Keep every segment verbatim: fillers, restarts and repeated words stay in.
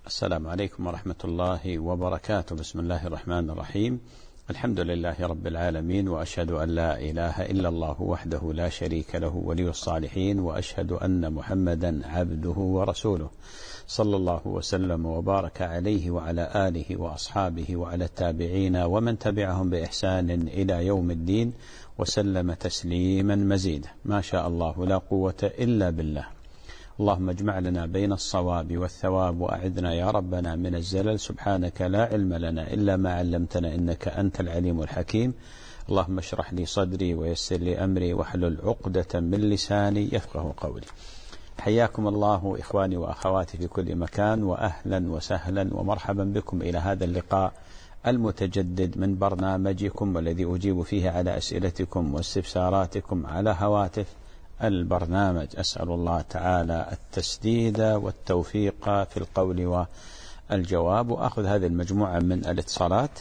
السلام عليكم ورحمة الله وبركاته. بسم الله الرحمن الرحيم. الحمد لله رب العالمين، وأشهد أن لا إله إلا الله وحده لا شريك له ولي الصالحين، وأشهد أن محمدا عبده ورسوله، صلى الله وسلم وبارك عليه وعلى آله وأصحابه وعلى التابعين ومن تبعهم بإحسان إلى يوم الدين، وسلم تسليما مزيدا. ما شاء الله لا قوة إلا بالله. اللهم اجمع لنا بين الصواب والثواب، وأعذنا يا ربنا من الزلل. سبحانك لا علم لنا إلا ما علمتنا، إنك أنت العليم الحكيم. اللهم اشرح لي صدري ويسر لي أمري واحلل عقدة من لساني يفقه قولي. حياكم الله إخواني وأخواتي في كل مكان، وأهلا وسهلا ومرحبا بكم إلى هذا اللقاء المتجدد من برنامجكم، والذي أجيب فيه على أسئلتكم واستفساراتكم على هواتف البرنامج. أسأل الله تعالى التسديد والتوفيق في القول والجواب. وأخذ هذه المجموعة من الاتصالات.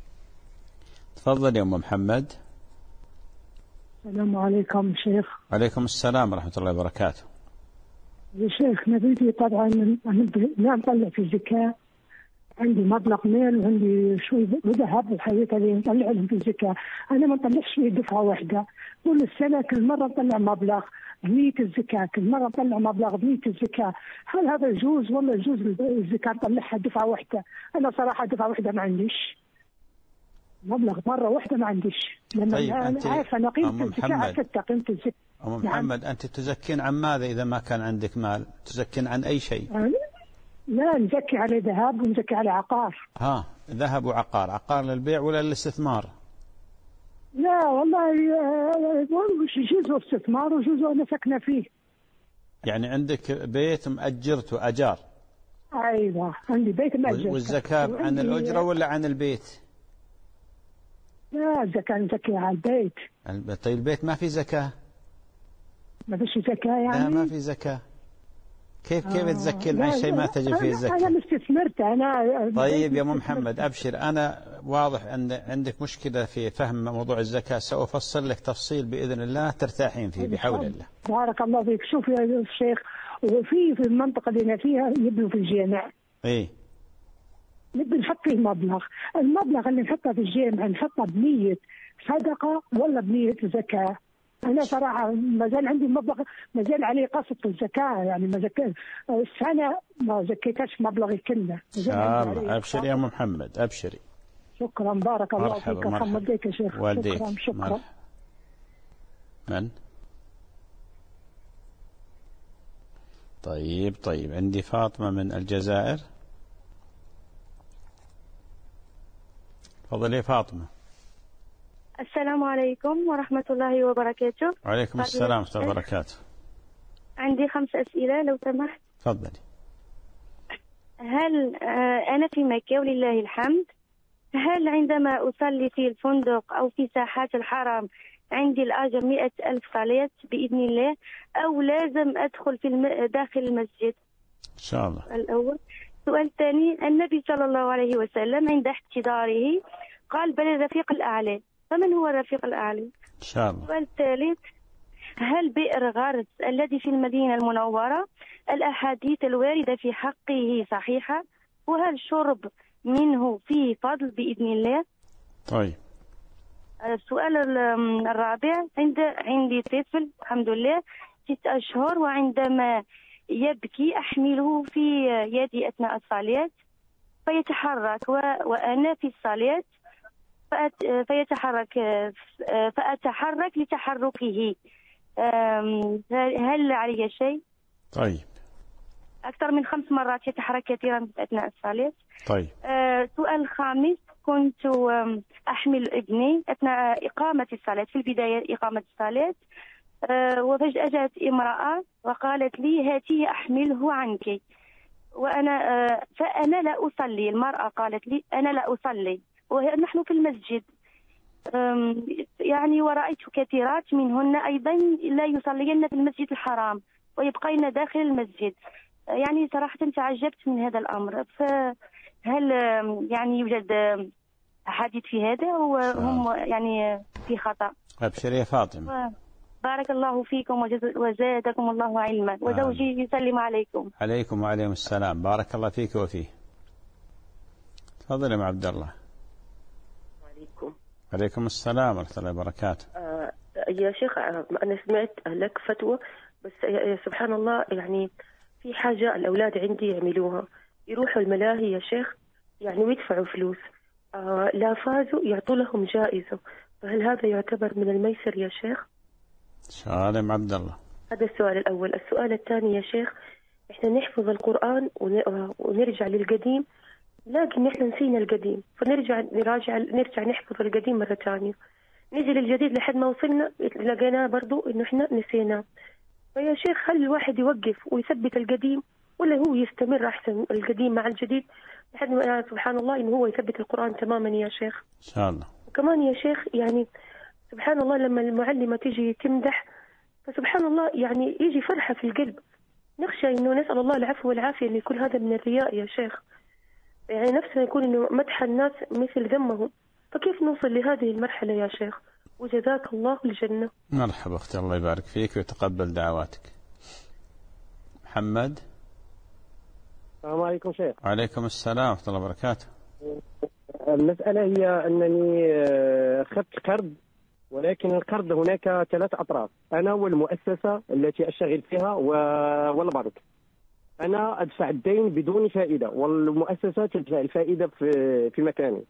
تفضل يا أم محمد. السلام عليكم شيخ. عليكم السلام ورحمة الله وبركاته. يا شيخ نبيتي طبعا لا نطلع في الزكاة، عندي مبلغ مال وعندي شوي ذهب وحياتي اللي نطلع لهم في الزكاة. أنا ما نطلعش في دفعة واحدة، كل السنة كل مرة نطلع مبلغ بنية الزكاة، كل مرة نطلع مبلغ بنية الزكاة. هل هذا يجوز ولا يجوز الزكاة نطلعها دفعة واحدة؟ أنا صراحة دفعة واحدة ما عنديش، مبلغ مرة واحدة ما عنديش، لأن طيب أنا عارفة أنا قيمة الزكاة، عرفت قيمة الزكاة. أم محمد، أنت تزكين عن ماذا إذا ما كان عندك مال؟ تزكين عن أي شيء؟ لا نزكي على ذهب ونزكي على عقار. ها، ذهب وعقار. عقار للبيع ولا للاستثمار؟ لا والله جزء استثمار وجزء أنا سكنة فيه. يعني عندك بيت مأجرته أجار؟ أيوة عندي بيت مأجر. والزكاة عن الأجرة ولا عن البيت؟ لا الزكاة نزكي على البيت. طيب البيت ما في زكاة؟ ما فيش زكاة يعني؟ لا ما في زكاة. كيف كيف آه تزكين عن شيء ما تجب فيه الزكاة؟ أنا استثمرت أنا. طيب يا أم محمد أبشر، أنا واضح أن عندك مشكلة في فهم موضوع الزكاة، سأفصل لك تفصيل بإذن الله ترتاحين فيه بحول الله. بارك الله فيك. شوف يا شيخ، وفي في المنطقة اللي أنا فيها يبنوا في الجامع. إيه؟ نبي نحط فيه مبلغ، المبلغ اللي نحطه في الجامع نحطه بنية صدقة ولا بنية زكاة؟ أنا صراحة ما زال عندي مبلغ ما زال عليه قسط في الزكاة، يعني ما زكيت السنة ما زكيتش مبلغي كله. أبشري يا أم محمد أبشري. شكرا بارك الله فيك. مرحبا مرحبا. يا شيخ. والديك. شكرا شكرا. مرحبا. من؟ طيب طيب عندي فاطمة من الجزائر. تفضلي يا فاطمة. السلام عليكم ورحمة الله وبركاته. وعليكم السلام ورحمة الله وبركاته. عندي خمس أسئلة لو سمحت. تفضلي. هل أنا في مكة ولله الحمد، هل عندما أصلي في الفندق أو في ساحات الحرم عندي الأجر مئة ألف صلاة بإذن الله، أو لازم أدخل في الم... داخل المسجد؟ إن شاء الله. الأول. السؤال الثاني، النبي صلى الله عليه وسلم عند احتضاره قال بل الرفيق الأعلى، فمن هو الرفيق الأعلى؟ إن شاء الله. السؤال الثالث، هل بئر غرس الذي في المدينة المنورة الأحاديث الواردة في حقه صحيحة، وهل شرب منه فيه فضل بإذن الله؟ طيب. السؤال الرابع، عند عندي طفل الحمد لله ست أشهر، وعندما يبكي أحمله في يدي أثناء الصلاة فيتحرك و... وأنا في الصلاة فأت... فيتحرك فأتحرك لتحركه، هل علي شيء؟ طيب. أكثر من خمس مرات يتحرك كثيرا أثناء الصلاة. طيب. أه سؤال الخامس، كنت أحمل ابني أثناء إقامة الصلاة، في البداية إقامة الصلاة، أه وفجأة جاءت امرأة وقالت لي هاتي أحمله عنك، وأنا أه فأنا لا أصلي. المرأة قالت لي أنا لا أصلي ونحن في المسجد، يعني ورأيت كثيرات منهن أيضا لا يصلين في المسجد الحرام ويبقين داخل المسجد. يعني صراحة تعجبت من هذا الأمر، فهل يعني يوجد أحاديث في هذا وهم يعني في خطأ؟ أبشر يا فاطمة. بارك الله فيكم وزادكم الله علما. وزوجي يسلم عليكم. عليكم وعليكم السلام. بارك الله فيك وفيه. تفضل يا عبد الله. عليكم. عليكم السلام ورحمة الله وبركاته. آه يا شيخ، أنا سمعت لك فتوى، بس سبحان الله يعني في حاجة الأولاد عندي يعملوها، يروحوا الملاهي يا شيخ يعني ويدفعوا فلوس، آه لا فازوا يعطوا لهم جائزة، فهل هذا يعتبر من الميسر يا شيخ؟ سالم عبد الله. هذا السؤال الأول. السؤال الثاني يا شيخ، إحنا نحفظ القرآن ونرجع للقديم، لكن إحنا نسينا القديم، فنرجع نراجع نرجع نحفظ القديم مرة ثانية، نجي للجديد لحد ما وصلنا لقيناه برضو إنه إحنا نسيناه. فيا شيخ هل الواحد يوقف ويثبت القديم، ولا هو يستمر أحسن القديم مع الجديد لحد ما سبحان الله إنه هو يثبت القرآن تماما يا شيخ؟ إن شاء الله. وكمان يا شيخ يعني سبحان الله لما المعلمة تيجي تمدح فسبحان الله يعني يجي فرحة في القلب، نخشى إنه نسأل الله العفو والعافية إنه يكون هذا من الرياء يا شيخ، يعني نفسنا يكون إنه مدح الناس مثل ذمهم، فكيف نوصل لهذه المرحلة يا شيخ؟ وجزاك الله الجنة. مرحبا أختي، الله يبارك فيك ويتقبل دعواتك. محمد. السلام عليكم شيخ. وعليكم السلام ورحمة الله وبركاته. المسألة هي أنني أخذت قرض، ولكن القرض هناك ثلاث أطراف، أنا والمؤسسة التي أشتغل فيها والبنك. أنا أدفع الدين بدون فائدة والمؤسسة تدفع الفائدة في في مكاني.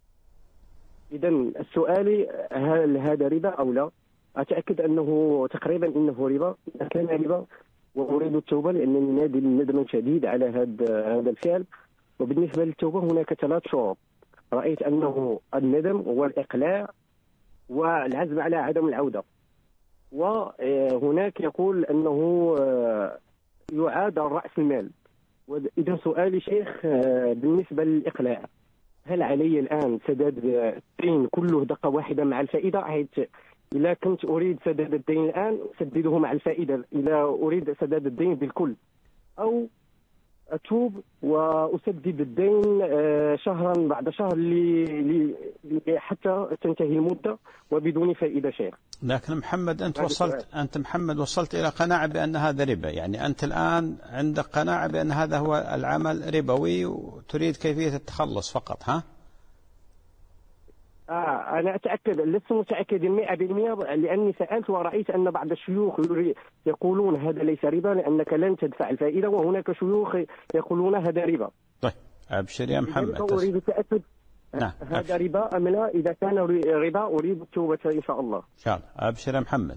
إذا السؤال هل هذا ربا أو لا؟ أتأكد أنه تقريبا إنه ربا. إذا كان ربا وأريد التوبة لأنني نادم ندما شديد على هذا هذا الفعل. وبالنسبة للتوبة هناك ثلاث شروط، رأيت أنه الندم والإقلاع والعزم على عدم العودة. وهناك يقول أنه يعاد رأس المال. إذا سؤالي شيخ بالنسبة للإقلاع، هل علي الآن سداد الدين كله دقة واحدة مع الفائدة، حيث إذا كنت أريد سداد الدين الآن أسدده مع الفائدة إذا أريد سداد الدين بالكل، أو أتوب وأسدد الدين شهرا بعد شهر حتى تنتهي المدة وبدون فائدة شيخ؟ لكن محمد أنت وصلت أنت محمد وصلت إلى قناعة بأن هذا ربا، يعني أنت الآن عندك قناعة بأن هذا هو العمل ربوي وتريد كيفية التخلص فقط، ها؟ آه أنا أتأكد، لست متأكد مئة بالمئة لأني سألت ورأيت أن بعض الشيوخ يقولون هذا ليس ربا لأنك لن تدفع الفائدة، وهناك شيوخ يقولون هذا ربا. طيب أبشر يا محمد. أريد التأكد نعم. هذا ربا أم لا؟ إذا كان ربا أريد التوبة إن شاء الله. إن شاء الله. أبشر يا محمد.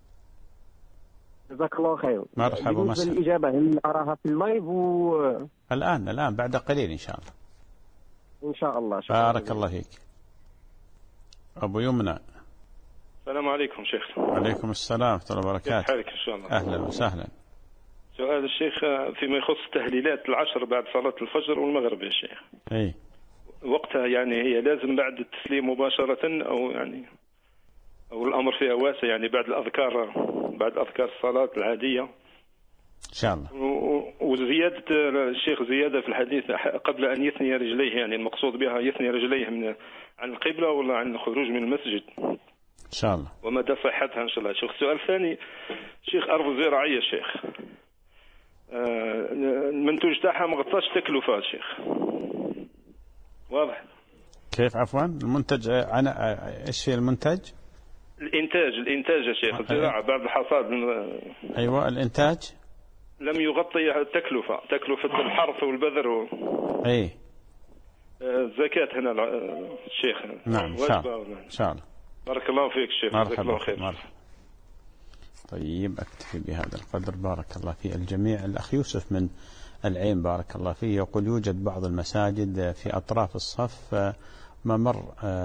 جزاك الله خير. مرحبا ومسهلا. الإجابة هل أراها في اللايف و... الآن الآن بعد قليل إن شاء الله. إن شاء الله. بارك الله فيك. أبو يمنى. السلام عليكم شيخ. وعليكم السلام ورحمة الله وبركاته. كيف حالك إن شاء الله؟ أهلا وسهلا. سؤال الشيخ فيما يخص تهليلات العشر بعد صلاة الفجر والمغرب يا شيخ. أي. وقتها يعني هي لازم بعد التسليم مباشرة أو يعني أو الأمر فيها واسع، يعني بعد الأذكار بعد أذكار الصلاة العادية إن شاء الله. وزيادة الشيخ زيادة في الحديث قبل أن يثني رجليه، يعني المقصود بها يثني رجليه من عن القبلة ولا عن الخروج من المسجد إن شاء الله، ومدى صحتها إن شاء الله. شيخ السؤال الثاني شيخ، أرض زراعية شيخ آه المنتوج تاعها ما غطاش تكلفات شيخ، واضح؟ كيف عفوا؟ المنتج أنا إيش هي المنتج؟ الإنتاج الإنتاج يا شيخ، الزراعة بعد الحصاد. أيوة الإنتاج لم يغطي التكلفة، تكلفة الحرث والبذر و... أي الزكاة هنا الشيخ. نعم إن شاء الله. إن شاء الله. بارك الله فيك الشيخ. مرحبا خير. مرحبا. طيب أكتفي بهذا القدر. بارك الله في الجميع. الأخ يوسف من العين بارك الله فيه يقول يوجد بعض المساجد في أطراف الصف ممر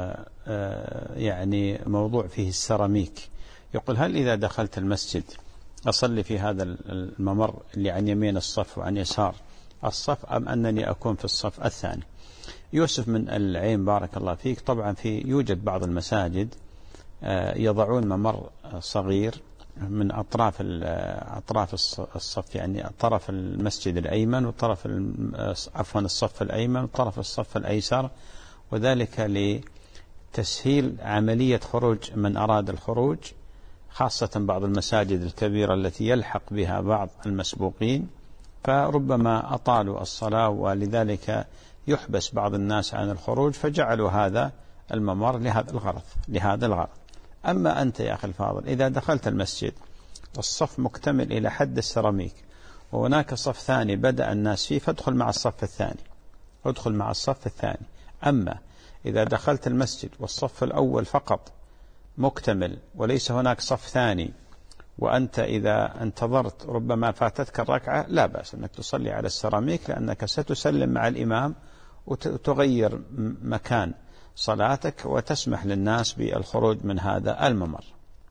يعني موضوع فيه السيراميك، يقول هل إذا دخلت المسجد أصلي في هذا الممر اللي عن يمين الصف وعن يسار الصف أم أنني أكون في الصف الثاني؟ يوسف من العين بارك الله فيك، طبعا في يوجد بعض المساجد يضعون ممر صغير من أطراف أطراف الصف، يعني طرف المسجد الأيمن وطرف عفوا الصف الأيمن وطرف الصف الأيسر، وذلك لتسهيل عملية خروج من أراد الخروج خاصة بعض المساجد الكبيرة التي يلحق بها بعض المسبوقين، فربما أطالوا الصلاة ولذلك يحبس بعض الناس عن الخروج، فجعلوا هذا الممر لهذا الغرض لهذا الغرض. أما أنت يا أخي الفاضل إذا دخلت المسجد والصف مكتمل إلى حد السيراميك وهناك صف ثاني بدأ الناس فيه، فادخل مع الصف الثاني ادخل مع الصف الثاني. أما إذا دخلت المسجد والصف الأول فقط مكتمل وليس هناك صف ثاني، وأنت إذا انتظرت ربما فاتتك الركعة، لا بأس أنك تصلي على السيراميك، لأنك ستسلم مع الإمام وتغير مكان صلاتك وتسمح للناس بالخروج من هذا الممر.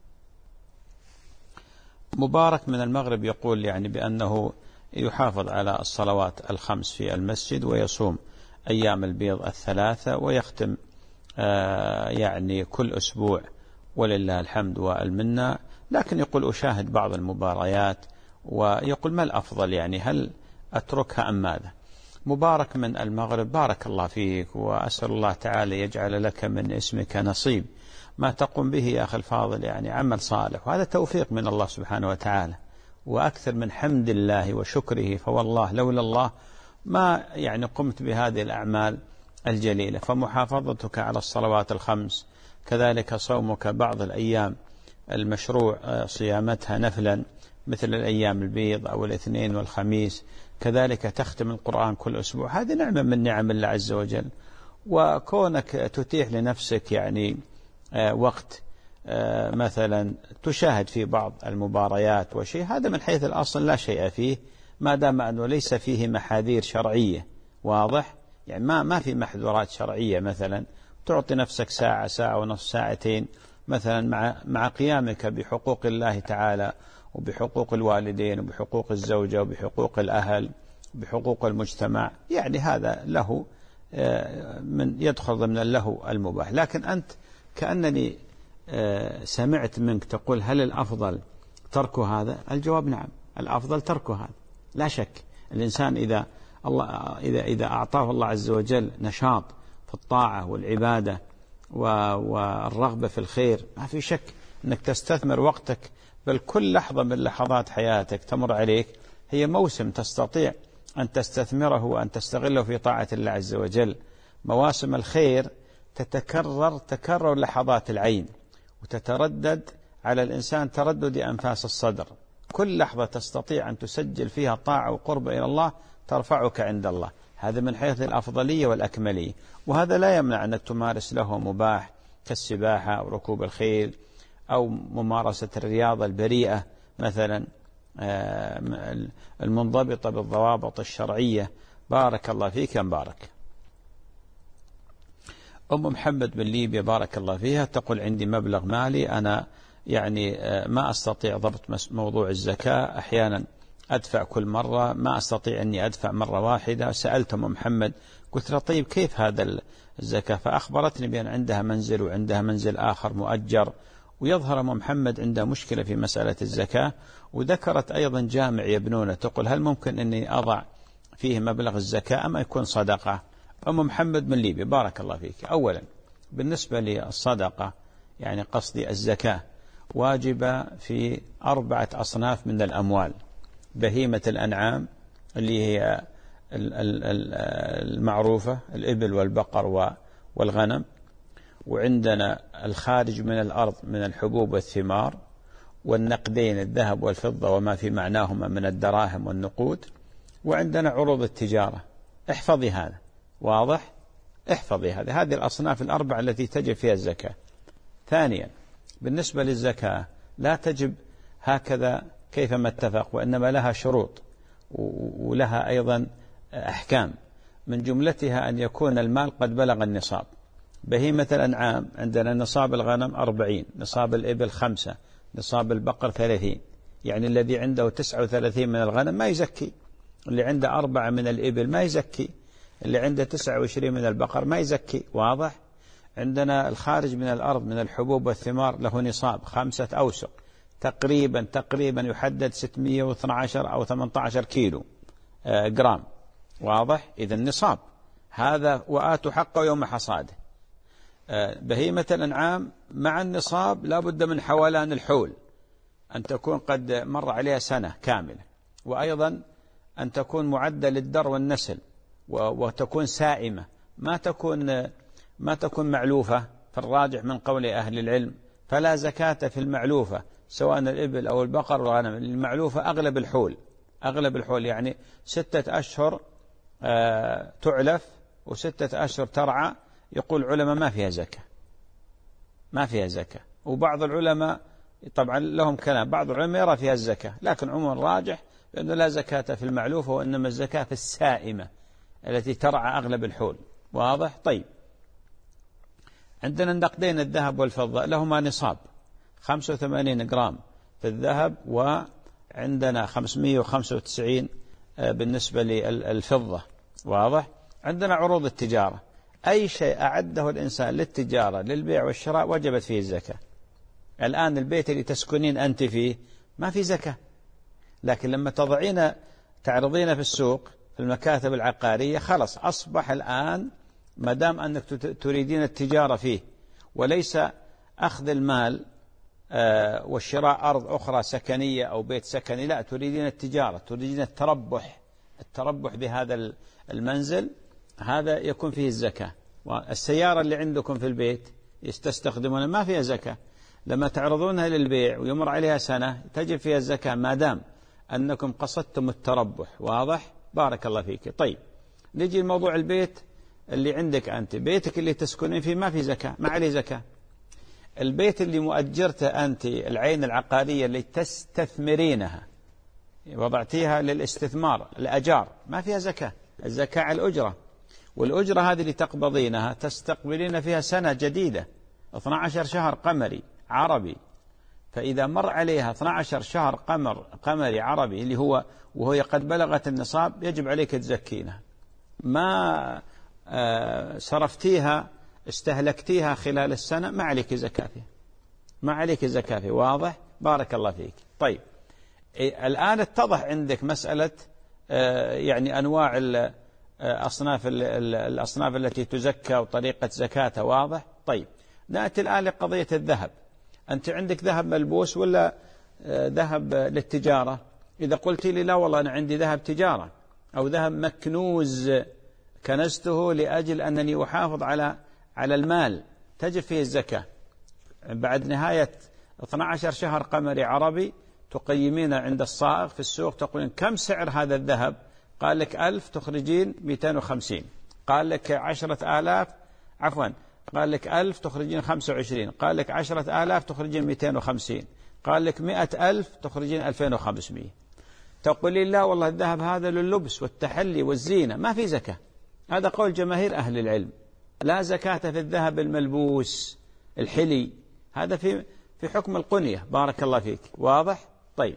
مبارك من المغرب يقول يعني بأنه يحافظ على الصلوات الخمس في المسجد ويصوم أيام البيض الثلاثة ويختم آه يعني كل أسبوع ولله الحمد والمنة، لكن يقول أشاهد بعض المباريات ويقول ما الأفضل يعني هل أتركها أم ماذا؟ مبارك من المغرب بارك الله فيك، وأسأل الله تعالى يجعل لك من اسمك نصيب. ما تقوم به يا أخي الفاضل يعني عمل صالح، وهذا توفيق من الله سبحانه وتعالى، وأكثر من حمد الله وشكره، فوالله لولا الله ما يعني قمت بهذه الأعمال الجليلة. فمحافظتك على الصلوات الخمس، كذلك صومك بعض الأيام المشروع صيامتها نفلا مثل الأيام البيض أو الاثنين والخميس، كذلك تختم القرآن كل أسبوع، هذه نعمة من نعم الله عز وجل. وكونك تتيح لنفسك يعني وقت مثلا تشاهد في بعض المباريات وشيء، هذا من حيث الأصل لا شيء فيه ما دام أنه ليس فيه محاذير شرعية، واضح يعني ما ما في محظورات شرعية، مثلا تعطي نفسك ساعة ساعة ونصف ساعتين مثلا مع مع قيامك بحقوق الله تعالى وبحقوق الوالدين وبحقوق الزوجة وبحقوق الأهل بحقوق المجتمع، يعني هذا له من يدخل ضمن له المباح. لكن أنت كأنني سمعت منك تقول هل الأفضل ترك هذا؟ الجواب نعم، الأفضل ترك هذا لا شك. الإنسان إذا الله إذا إذا أعطاه الله عز وجل نشاط في الطاعة والعبادة والرغبة في الخير، ما في شك أنك تستثمر وقتك، بل كل لحظة من لحظات حياتك تمر عليك هي موسم تستطيع أن تستثمره وأن تستغله في طاعة الله عز وجل. مواسم الخير تتكرر تكرر لحظات العين، وتتردد على الإنسان تردد أنفاس الصدر. كل لحظة تستطيع أن تسجل فيها طاعة وقرب إلى الله ترفعك عند الله، هذا من حيث الأفضلية والأكملية. وهذا لا يمنع أنك تمارس له مباح كالسباحة أو ركوب الخيل أو ممارسة الرياضة البريئة مثلا المنضبطة بالضوابط الشرعية. بارك الله فيك مبارك. أم محمد من ليبيا بارك الله فيها تقول عندي مبلغ مالي أنا يعني ما أستطيع ضبط موضوع الزكاة، أحيانا أدفع كل مرة، ما أستطيع أني أدفع مرة واحدة. سألت أم محمد قلت لها طيب كيف هذا الزكاة؟ فأخبرتني بأن عندها منزل وعندها منزل آخر مؤجر، ويظهر أم محمد عندها مشكلة في مسألة الزكاة. وذكرت أيضا جامع يبنونه، تقول هل ممكن أني أضع فيه مبلغ الزكاة أم يكون صدقة؟ أم محمد من ليبيا بارك الله فيك. أولا بالنسبة للصدقة يعني قصدي الزكاة واجبة في أربعة أصناف من الأموال: بهيمة الأنعام اللي هي المعروفة الإبل والبقر والغنم، وعندنا الخارج من الأرض من الحبوب والثمار، والنقدين الذهب والفضة وما في معناهما من الدراهم والنقود، وعندنا عروض التجارة. احفظي هذا، واضح؟ احفظي هذا، هذه الأصناف الأربعة التي تجب فيها الزكاة. ثانيا بالنسبة للزكاة لا تجب هكذا كيفما اتفق، وإنما لها شروط ولها أيضا أحكام، من جملتها أن يكون المال قد بلغ النصاب. بهيمة الأنعام عندنا نصاب الغنم أربعين، نصاب الإبل خمسة، نصاب البقر ثلاثين، يعني الذي عنده تسعة وثلاثين من الغنم ما يزكي، اللي عنده أربعة من الإبل ما يزكي، اللي عنده تسعة وعشرين من البقر ما يزكي، واضح؟ عندنا الخارج من الأرض من الحبوب والثمار له نصاب خمسة أوسق، تقريبا تقريبا يحدد ستمائة واثني عشر أو ثمانية عشر كيلو جرام، واضح؟ إذا النصاب هذا وآتوا حقه يوم حصاده. بهيمة الأنعام مع النصاب لا بد من حولان الحول، أن تكون قد مر عليها سنة كاملة، وأيضا أن تكون معدة للدر والنسل، وتكون سائمة، ما تكون ما تكون معلوفة. فالراجح من قول أهل العلم فلا زكاة في المعلوفة سواء الإبل أو البقر والغنم. المعلوفة أغلب الحول، أغلب الحول يعني ستة أشهر آه تعلف وستة أشهر ترعى. يقول العلماء ما فيها زكاة، ما فيها زكاة. وبعض العلماء طبعا لهم كلام، بعض العلماء يرى فيها الزكاة، لكن عموما الراجح بأنه لا زكاة في المعلوفة، وإنما الزكاة في السائمة التي ترعى أغلب الحول. واضح؟ طيب، عندنا النقدين الذهب والفضة لهما نصاب خمسة وثمانين جرام في الذهب، وعندنا خمسمائة وخمسة وتسعين بالنسبة للفضة. واضح؟ عندنا عروض التجارة، أي شيء أعده الإنسان للتجارة للبيع والشراء وجبت فيه الزكاة. الآن البيت اللي تسكنين أنت فيه ما في زكاة، لكن لما تضعين تعرضين في السوق في المكاتب العقارية خلص أصبح الآن ما دام أنك تريدين التجارة فيه وليس أخذ المال آه والشراء أرض أخرى سكنية أو بيت سكني، لا، تريدين التجارة، تريدين التربح التربح بهذا المنزل، هذا يكون فيه الزكاة. والسيارة اللي عندكم في البيت يستخدمونها ما فيها زكاة، لما تعرضونها للبيع ويمر عليها سنة تجب فيها الزكاة ما دام أنكم قصدتم التربح. واضح؟ بارك الله فيك. طيب، نجي لموضوع البيت اللي عندك أنت، بيتك اللي تسكنين فيه ما في زكاة، ما عليه زكاة. البيت اللي مؤجرته أنت، العين العقارية اللي تستثمرينها وضعتيها للاستثمار الأجار، ما فيها زكاة، الزكاة على الأجرة. والأجرة هذه اللي تقبضينها تستقبلين فيها سنة جديدة اثني عشر شهر قمري عربي، فإذا مر عليها اثني عشر شهر قمر قمري عربي اللي هو وهي قد بلغت النصاب يجب عليك تزكينها. ما صرفتيها استهلكتيها خلال السنة ما عليك زكاة فيها، ما عليك زكاة فيها. واضح؟ بارك الله فيك. طيب، الآن اتضح عندك مسألة يعني أنواع الأصناف الأصناف التي تزكى وطريقة زكاتها. واضح؟ طيب، نأتي الآن لقضية الذهب. أنت عندك ذهب ملبوس ولا ذهب للتجارة؟ إذا قلت لي لا والله أنا عندي ذهب تجارة أو ذهب مكنوز كنزته لأجل أنني أحافظ على على المال، تجب فيه الزكاة. بعد نهاية اثني عشر شهر قمري عربي تقيمين عند الصائغ في السوق، تقولين كم سعر هذا الذهب؟ قال لك ألف، تخرجين مئتين وخمسين. قال لك عشرة آلاف، عفوا قال لك ألف تخرجين خمسة وعشرين. قال لك عشرة آلاف تخرجين مئتين وخمسين. قال لك مئة ألف تخرجين ألفين وخمسمائة. تقولين لا والله الذهب هذا لللبس والتحلي والزينة، ما في زكاة. هذا قول جماهير أهل العلم، لا زكاة في الذهب الملبوس الحلي، هذا في في حكم القنية. بارك الله فيك. واضح؟ طيب،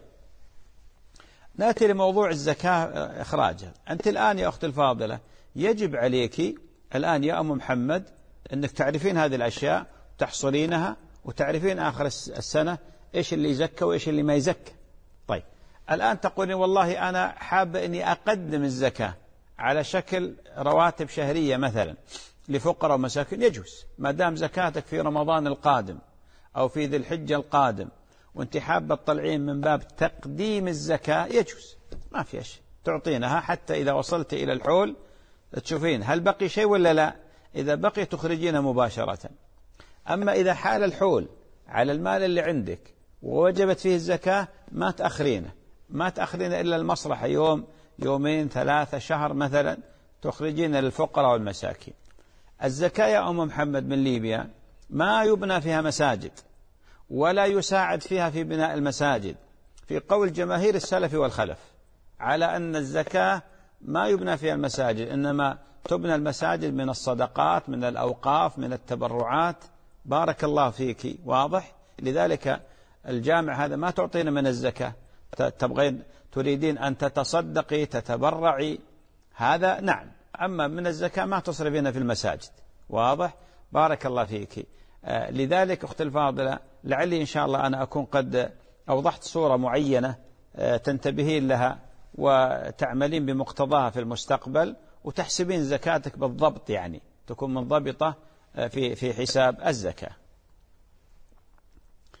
نأتي لموضوع الزكاة إخراجها. أنت الآن يا أختي الفاضلة يجب عليك الآن يا أم محمد أنك تعرفين هذه الأشياء، تحصلينها وتعرفين آخر السنة إيش اللي يزكى وإيش اللي ما يزكى. طيب، الآن تقولين والله أنا حابة أني أقدم الزكاة على شكل رواتب شهرية مثلا لفقراء ومساكين، يجوز ما دام زكاتك في رمضان القادم أو في ذي الحجة القادم وانت حابة تطلعين من باب تقديم الزكاة، يجوز، ما في شيء، تعطينها حتى إذا وصلت إلى الحول تشوفين هل بقي شيء ولا لا. إذا بقي تخرجينه مباشرة. أما إذا حال الحول على المال اللي عندك ووجبت فيه الزكاة ما تأخرينه، ما تأخرين إلا المصلحة، يوم يومين ثلاثة شهر مثلا تخرجين للفقراء والمساكين. الزكاة يا أم محمد من ليبيا ما يبنى فيها مساجد ولا يساعد فيها في بناء المساجد، في قول جماهير السلف والخلف على أن الزكاة ما يبنى فيها المساجد، إنما تبنى المساجد من الصدقات، من الأوقاف، من التبرعات. بارك الله فيك. واضح؟ لذلك الجامع هذا ما تعطينا من الزكاة، تبغين تريدين أن تتصدقي تتبرعي، هذا نعم، أما من الزكاة ما تصرفين في المساجد. واضح؟ بارك الله فيك. آه لذلك أختي الفاضلة لعلي إن شاء الله أنا أكون قد أوضحت صورة معينة آه تنتبهين لها وتعملين بمقتضاها في المستقبل، وتحسبين زكاتك بالضبط، يعني تكون منضبطة آه في في حساب الزكاة.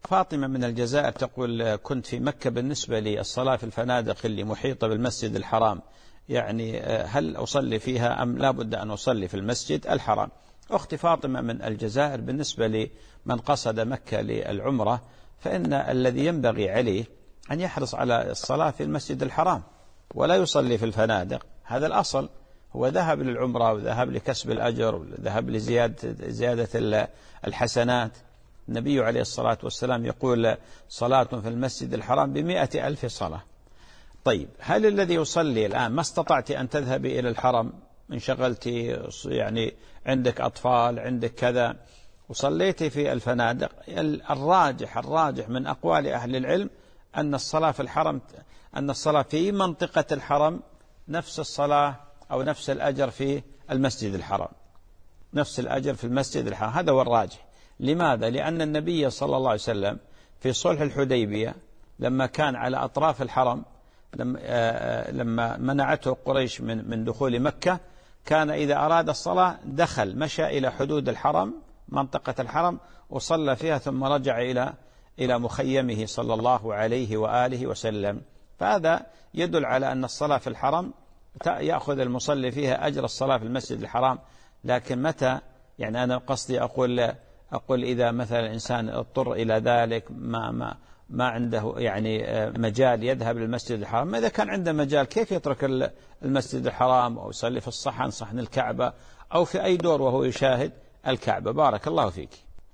فاطمة من الجزائر تقول كنت في مكة، بالنسبة لي الصلاة في الفنادق اللي محيطة بالمسجد الحرام يعني هل أصلي فيها أم لا بد أن أصلي في المسجد الحرام؟ أختي فاطمة من الجزائر، بالنسبة لمن قصد مكة للعمرة فإن الذي ينبغي عليه أن يحرص على الصلاة في المسجد الحرام ولا يصلي في الفنادق. هذا الأصل، هو ذهب للعمرة وذهب لكسب الأجر وذهب لزيادة زيادة الحسنات. النبي عليه الصلاة والسلام يقول صلاة في المسجد الحرام بمئة ألف صلاة. طيب، هل الذي يصلي الآن ما استطعت أن تذهبي إلى الحرم، انشغلتي يعني عندك أطفال عندك كذا وصليتي في الفنادق، الراجح الراجح من أقوال أهل العلم أن الصلاة في الحرم، أن الصلاة في منطقة الحرم نفس الصلاة أو نفس الأجر في المسجد الحرام، نفس الأجر في المسجد الحرام. هذا هو الراجح. لماذا؟ لأن النبي صلى الله عليه وسلم في صلح الحديبية لما كان على أطراف الحرم، لما منعته قريش من من دخول مكة، كان إذا أراد الصلاة دخل مشى إلى حدود الحرم منطقة الحرم وصلى فيها ثم رجع إلى إلى مخيمه صلى الله عليه وآله وسلم. فهذا يدل على أن الصلاة في الحرم يأخذ المصلي فيها أجر الصلاة في المسجد الحرام. لكن متى، يعني أنا قصدي أقول أقول إذا مثلا الإنسان اضطر إلى ذلك ما ما ما عنده يعني مجال يذهب للمسجد الحرام، إذا كان عنده مجال كيف يترك المسجد الحرام أو يصلي في الصحن صحن الكعبة أو في أي دور وهو يشاهد الكعبة؟ بارك الله فيك.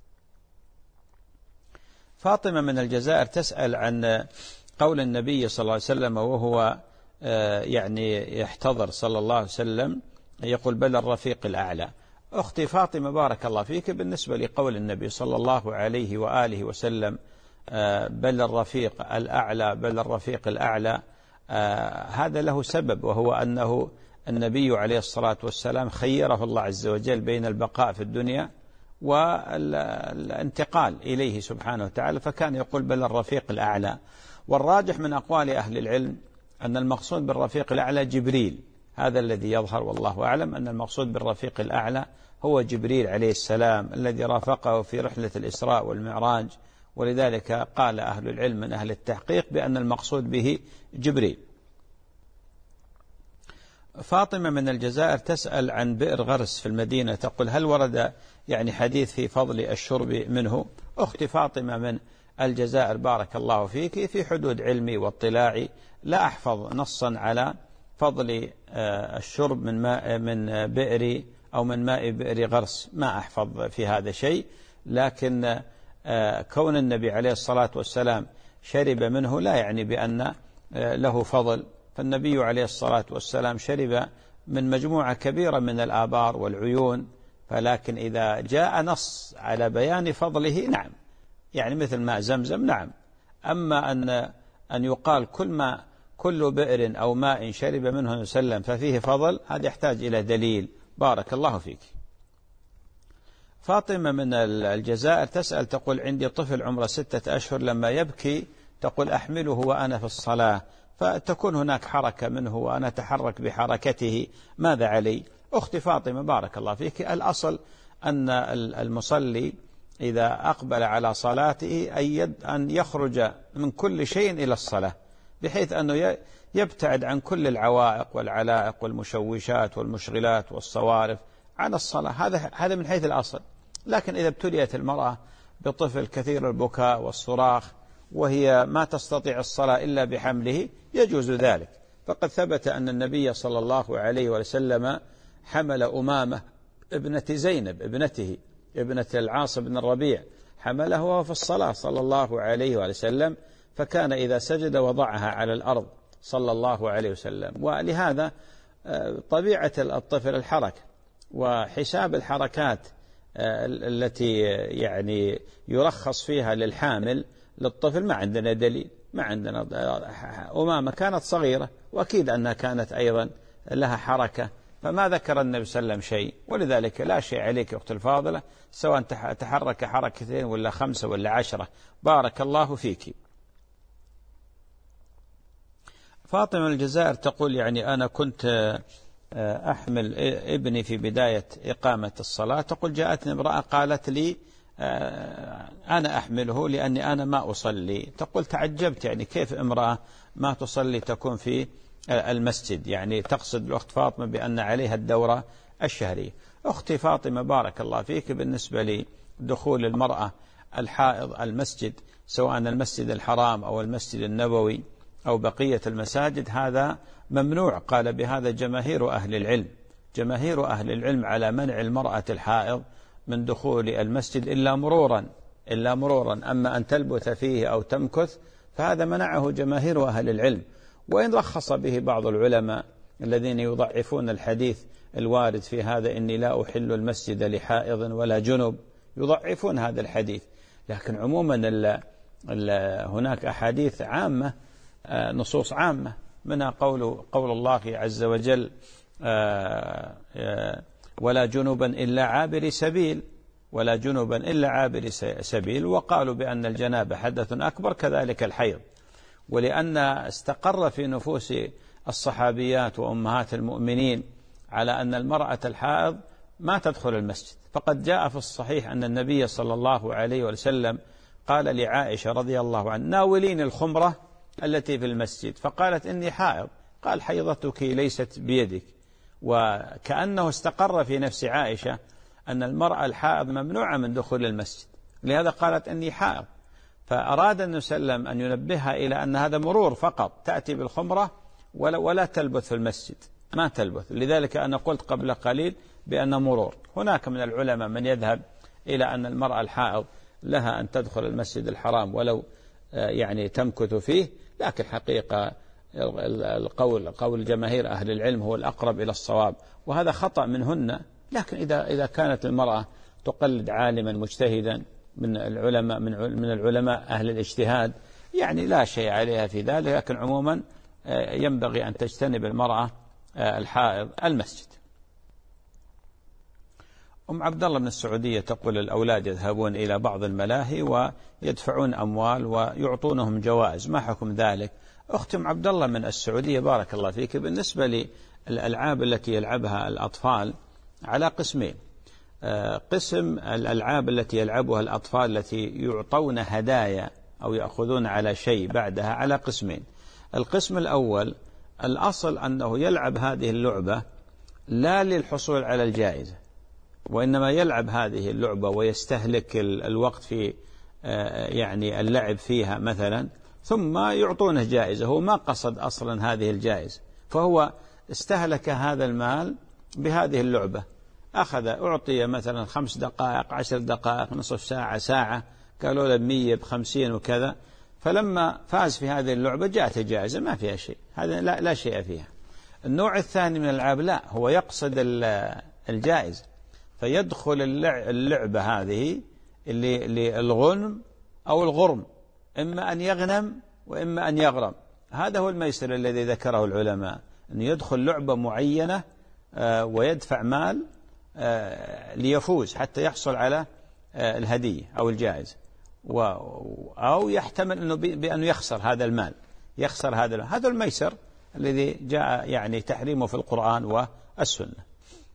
فاطمة من الجزائر تسأل عن قول النبي صلى الله عليه وسلم وهو يعني يحتضر صلى الله عليه وسلم يقول بل الرفيق الأعلى. أختي فاطمة بارك الله فيك، بالنسبة لقول النبي صلى الله عليه وآله وسلم بل الرفيق الأعلى بل الرفيق الأعلى، هذا له سبب، وهو أنه النبي عليه الصلاة والسلام خيره الله عز وجل بين البقاء في الدنيا والانتقال إليه سبحانه وتعالى، فكان يقول بل الرفيق الأعلى. والراجح من أقوال أهل العلم أن المقصود بالرفيق الأعلى جبريل، هذا الذي يظهر والله أعلم، أن المقصود بالرفيق الأعلى هو جبريل عليه السلام الذي رافقه في رحلة الإسراء والمعراج، ولذلك قال أهل العلم من أهل التحقيق بأن المقصود به جبريل. فاطمة من الجزائر تسأل عن بئر غرس في المدينة، تقول هل ورد يعني حديث في فضل الشرب منه؟ أختي فاطمة من الجزائر بارك الله فيك، في حدود علمي واطلاعي لا أحفظ نصا على فضل الشرب من ماء من بئر أو من ماء بئر غرس، ما أحفظ في هذا شيء، لكن كون النبي عليه الصلاة والسلام شرب منه لا يعني بأن له فضل، فالنبي عليه الصلاة والسلام شرب من مجموعة كبيرة من الآبار والعيون، فلكن إذا جاء نص على بيان فضله نعم، يعني مثل ماء زمزم نعم. أما أن أن يقال كل ما كل بئر أو ماء شرب منه وسلم ففيه فضل، هذا يحتاج إلى دليل. بارك الله فيك. فاطمة من الجزائر تسأل تقول عندي طفل عمره ستة أشهر لما يبكي تقول أحمله وأنا في الصلاة، فتكون هناك حركة منه وأنا أتحرك بحركته، ماذا علي؟ أختي فاطمة بارك الله فيك، الأصل أن المصلي إذا أقبل على صلاته أن يخرج من كل شيء إلى الصلاة، بحيث أنه يبتعد عن كل العوائق والعلائق والمشوشات والمشغلات والصوارف عن الصلاة. هذا هذا من حيث الأصل. لكن إذا ابتليت المرأة بطفل كثير البكاء والصراخ وهي ما تستطيع الصلاة إلا بحمله يجوز ذلك، فقد ثبت أن النبي صلى الله عليه وسلم حمل أمامة ابنة زينب ابنته ابنة العاص بن الربيع، حمله وهو في الصلاة صلى الله عليه وسلم، فكان إذا سجد وضعها على الأرض صلى الله عليه وسلم. ولهذا طبيعة الطفل الحركة، وحساب الحركات التي يعني يرخص فيها للحامل للطفل ما عندنا دليل، ما عندنا. أمامة كانت صغيرة وأكيد أنها كانت أيضا لها حركة، فما ذكر النبي صلى الله عليه وسلم شيء، ولذلك لا شيء عليك يا أخت الفاضلة سواء تحرك حركتين ولا خمسة ولا عشرة. بارك الله فيك. فاطمة الجزائر تقول يعني أنا كنت أحمل ابني في بداية إقامة الصلاة، تقول جاءتني امرأة قالت لي أنا أحمله لأني أنا ما أصلي. تقول تعجبت يعني كيف امرأة ما تصلي تكون في المسجد، يعني تقصد الأخت فاطمة بأن عليها الدورة الشهرية. أختي فاطمة بارك الله فيك، بالنسبة لدخول المرأة الحائض المسجد سواء المسجد الحرام أو المسجد النبوي أو بقية المساجد هذا ممنوع، قال بهذا جماهير أهل العلم. جماهير أهل العلم على منع المرأة الحائض من دخول المسجد إلا مرورا إلا مرورا أما أن تلبث فيه أو تمكث فهذا منعه جماهير أهل العلم، وإن رخص به بعض العلماء الذين يضعفون الحديث الوارد في هذا إني لا أحل المسجد لحائض ولا جنب، يضعفون هذا الحديث. لكن عموما ال ال هناك أحاديث عامة، نصوص عامة، منها قول, قول الله عز وجل ولا جنبا إلا عابر سبيل، ولا جنبا إلا عابر سبيل، وقالوا بأن الجنابة حدث أكبر كذلك الحيض. ولأن استقر في نفوس الصحابيات وأمهات المؤمنين على أن المرأة الحائض ما تدخل المسجد، فقد جاء في الصحيح أن النبي صلى الله عليه وسلم قال لعائشة رضي الله عنها ناولين الخمرة التي في المسجد، فقالت إني حائض، قال حيضتك ليست بيدك. وكأنه استقر في نفس عائشة أن المرأة الحائض ممنوعة من دخول المسجد، لهذا قالت إني حائض. فأراد النبي صلى الله عليه وسلم أن ينبهها إلى أن هذا مرور فقط، تأتي بالخمرة ولا, ولا تلبث في المسجد، ما تلبث. لذلك أنا قلت قبل قليل بأن مرور. هناك من العلماء من يذهب إلى أن المرأة الحائض لها أن تدخل المسجد الحرام ولو يعني تمكث فيه، لكن حقيقة القول قول جماهير أهل العلم هو الأقرب إلى الصواب، وهذا خطأ منهن. لكن إذا إذا كانت المرأة تقلد عالما مجتهدا من العلماء من من العلماء أهل الاجتهاد يعني لا شيء عليها في ذلك، لكن عموما ينبغي أن تجتنب المرأة الحائض المسجد. أم عبد الله من السعودية تقول الأولاد يذهبون إلى بعض الملاهي ويدفعون أموال ويعطونهم جوائز، ما حكم ذلك؟ أختي أم عبد الله من السعودية بارك الله فيك، بالنسبة للألعاب التي يلعبها الأطفال على قسمين. قسم الألعاب التي يلعبها الأطفال التي يعطون هدايا أو يأخذون على شيء بعدها على قسمين. القسم الأول الأصل أنه يلعب هذه اللعبة لا للحصول على الجائزة، وإنما يلعب هذه اللعبة ويستهلك الوقت في يعني اللعب فيها مثلا، ثم يعطونه جائزة، هو ما قصد أصلا هذه الجائزة، فهو استهلك هذا المال بهذه اللعبة، أخذ أعطي مثلا خمس دقائق عشر دقائق نصف ساعة ساعة، قالوا له بمية بخمسين وكذا، فلما فاز في هذه اللعبة جاءت جائزة ما فيها شيء، هذا لا, لا شيء فيها. النوع الثاني من الألعاب لا، هو يقصد الجائزة، فيدخل اللعبة هذه اللي للغنم أو الغرم، إما أن يغنم وإما أن يغرم. هذا هو الميسر الذي ذكره العلماء، أن يدخل لعبة معينة ويدفع مال ليفوز حتى يحصل على الهدية أو الجائزة، أو يحتمل أنه بأنه يخسر هذا المال، يخسر هذا المال. هذا الميسر الذي جاء يعني تحريمه في القرآن والسنة.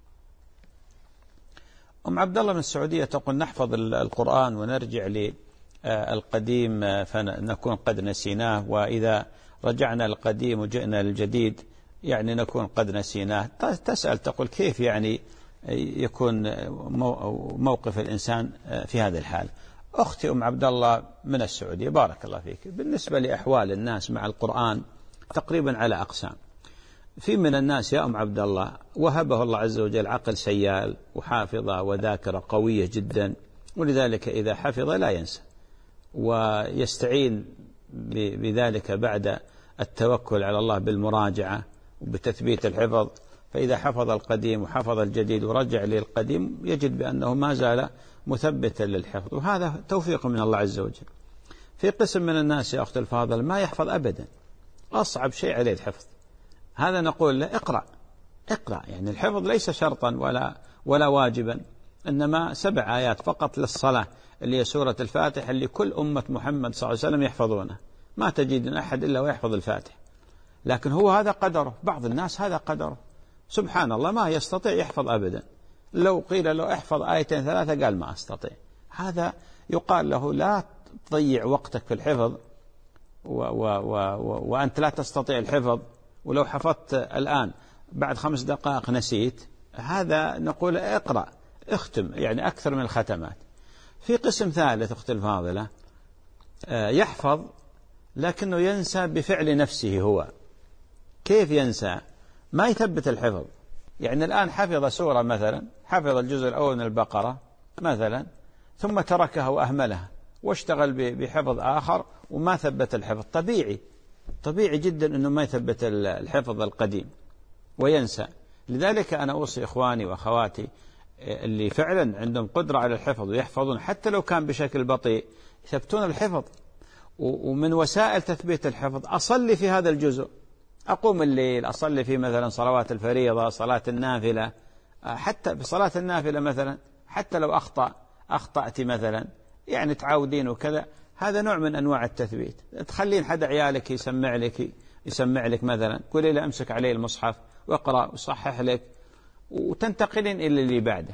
أم عبد الله من السعودية تقول نحفظ القرآن ونرجع للقديم فنكون قد نسيناه، وإذا رجعنا للقديم وجئنا للجديد يعني نكون قد نسيناه. تسأل تقول كيف يعني يكون موقف الإنسان في هذا الحال؟ أختي أم عبد الله من السعودية بارك الله فيك، بالنسبة لأحوال الناس مع القرآن تقريبا على أقسام. في من الناس يا أم عبد الله وهبه الله عز وجل عقل سيال وحافظة وذاكرة قوية جدا، ولذلك إذا حفظ لا ينسى، ويستعين بذلك بعد التوكل على الله بالمراجعة وبتثبيت الحفظ. فإذا حفظ القديم وحفظ الجديد ورجع للقديم يجد بأنه ما زال مثبتا للحفظ، وهذا توفيق من الله عز وجل. في قسم من الناس يا أخت الفاضل ما يحفظ أبدا، أصعب شيء عليه الحفظ، هذا نقول له اقرأ اقرأ، يعني الحفظ ليس شرطا ولا ولا واجبا، إنما سبع آيات فقط للصلاة اللي هي سورة الفاتحة اللي كل أمة محمد صلى الله عليه وسلم يحفظونه، ما تجد أحد إلا ويحفظ الفاتحة. لكن هو هذا قدره، بعض الناس هذا قدره سبحان الله ما يستطيع يحفظ أبدا، لو قيل له احفظ آيتين ثلاثة قال ما أستطيع. هذا يقال له لا تضيع وقتك في الحفظ و و و وأنت لا تستطيع الحفظ، ولو حفظت الآن بعد خمس دقائق نسيت، هذا نقول اقرأ اختم، يعني أكثر من الختمات. في قسم ثالث أختي الفاضلة يحفظ لكنه ينسى بفعل نفسه هو. كيف ينسى؟ ما يثبت الحفظ. يعني الآن حفظ سورة مثلا، حفظ الجزء الأول من البقرة مثلا، ثم تركها وأهملها واشتغل بحفظ آخر وما ثبت الحفظ. طبيعي طبيعي جدا أنه ما يثبت الحفظ القديم وينسى. لذلك أنا أوصي إخواني وأخواتي اللي فعلا عندهم قدرة على الحفظ ويحفظون حتى لو كان بشكل بطيء، يثبتون الحفظ. ومن وسائل تثبيت الحفظ أصلي في هذا الجزء، أقوم الليل أصلي في مثلا صلوات الفريضة، صلاة النافلة، حتى في صلاة النافلة مثلا حتى لو أخطأ أخطأت مثلا، يعني تعودين وكذا، هذا نوع من أنواع التثبيت. تخلين حد عيالك يسمع لك يسمع لك مثلا، قولي له أمسك عليه المصحف واقرأ وصحح لك، وتنتقلين إلى اللي بعده.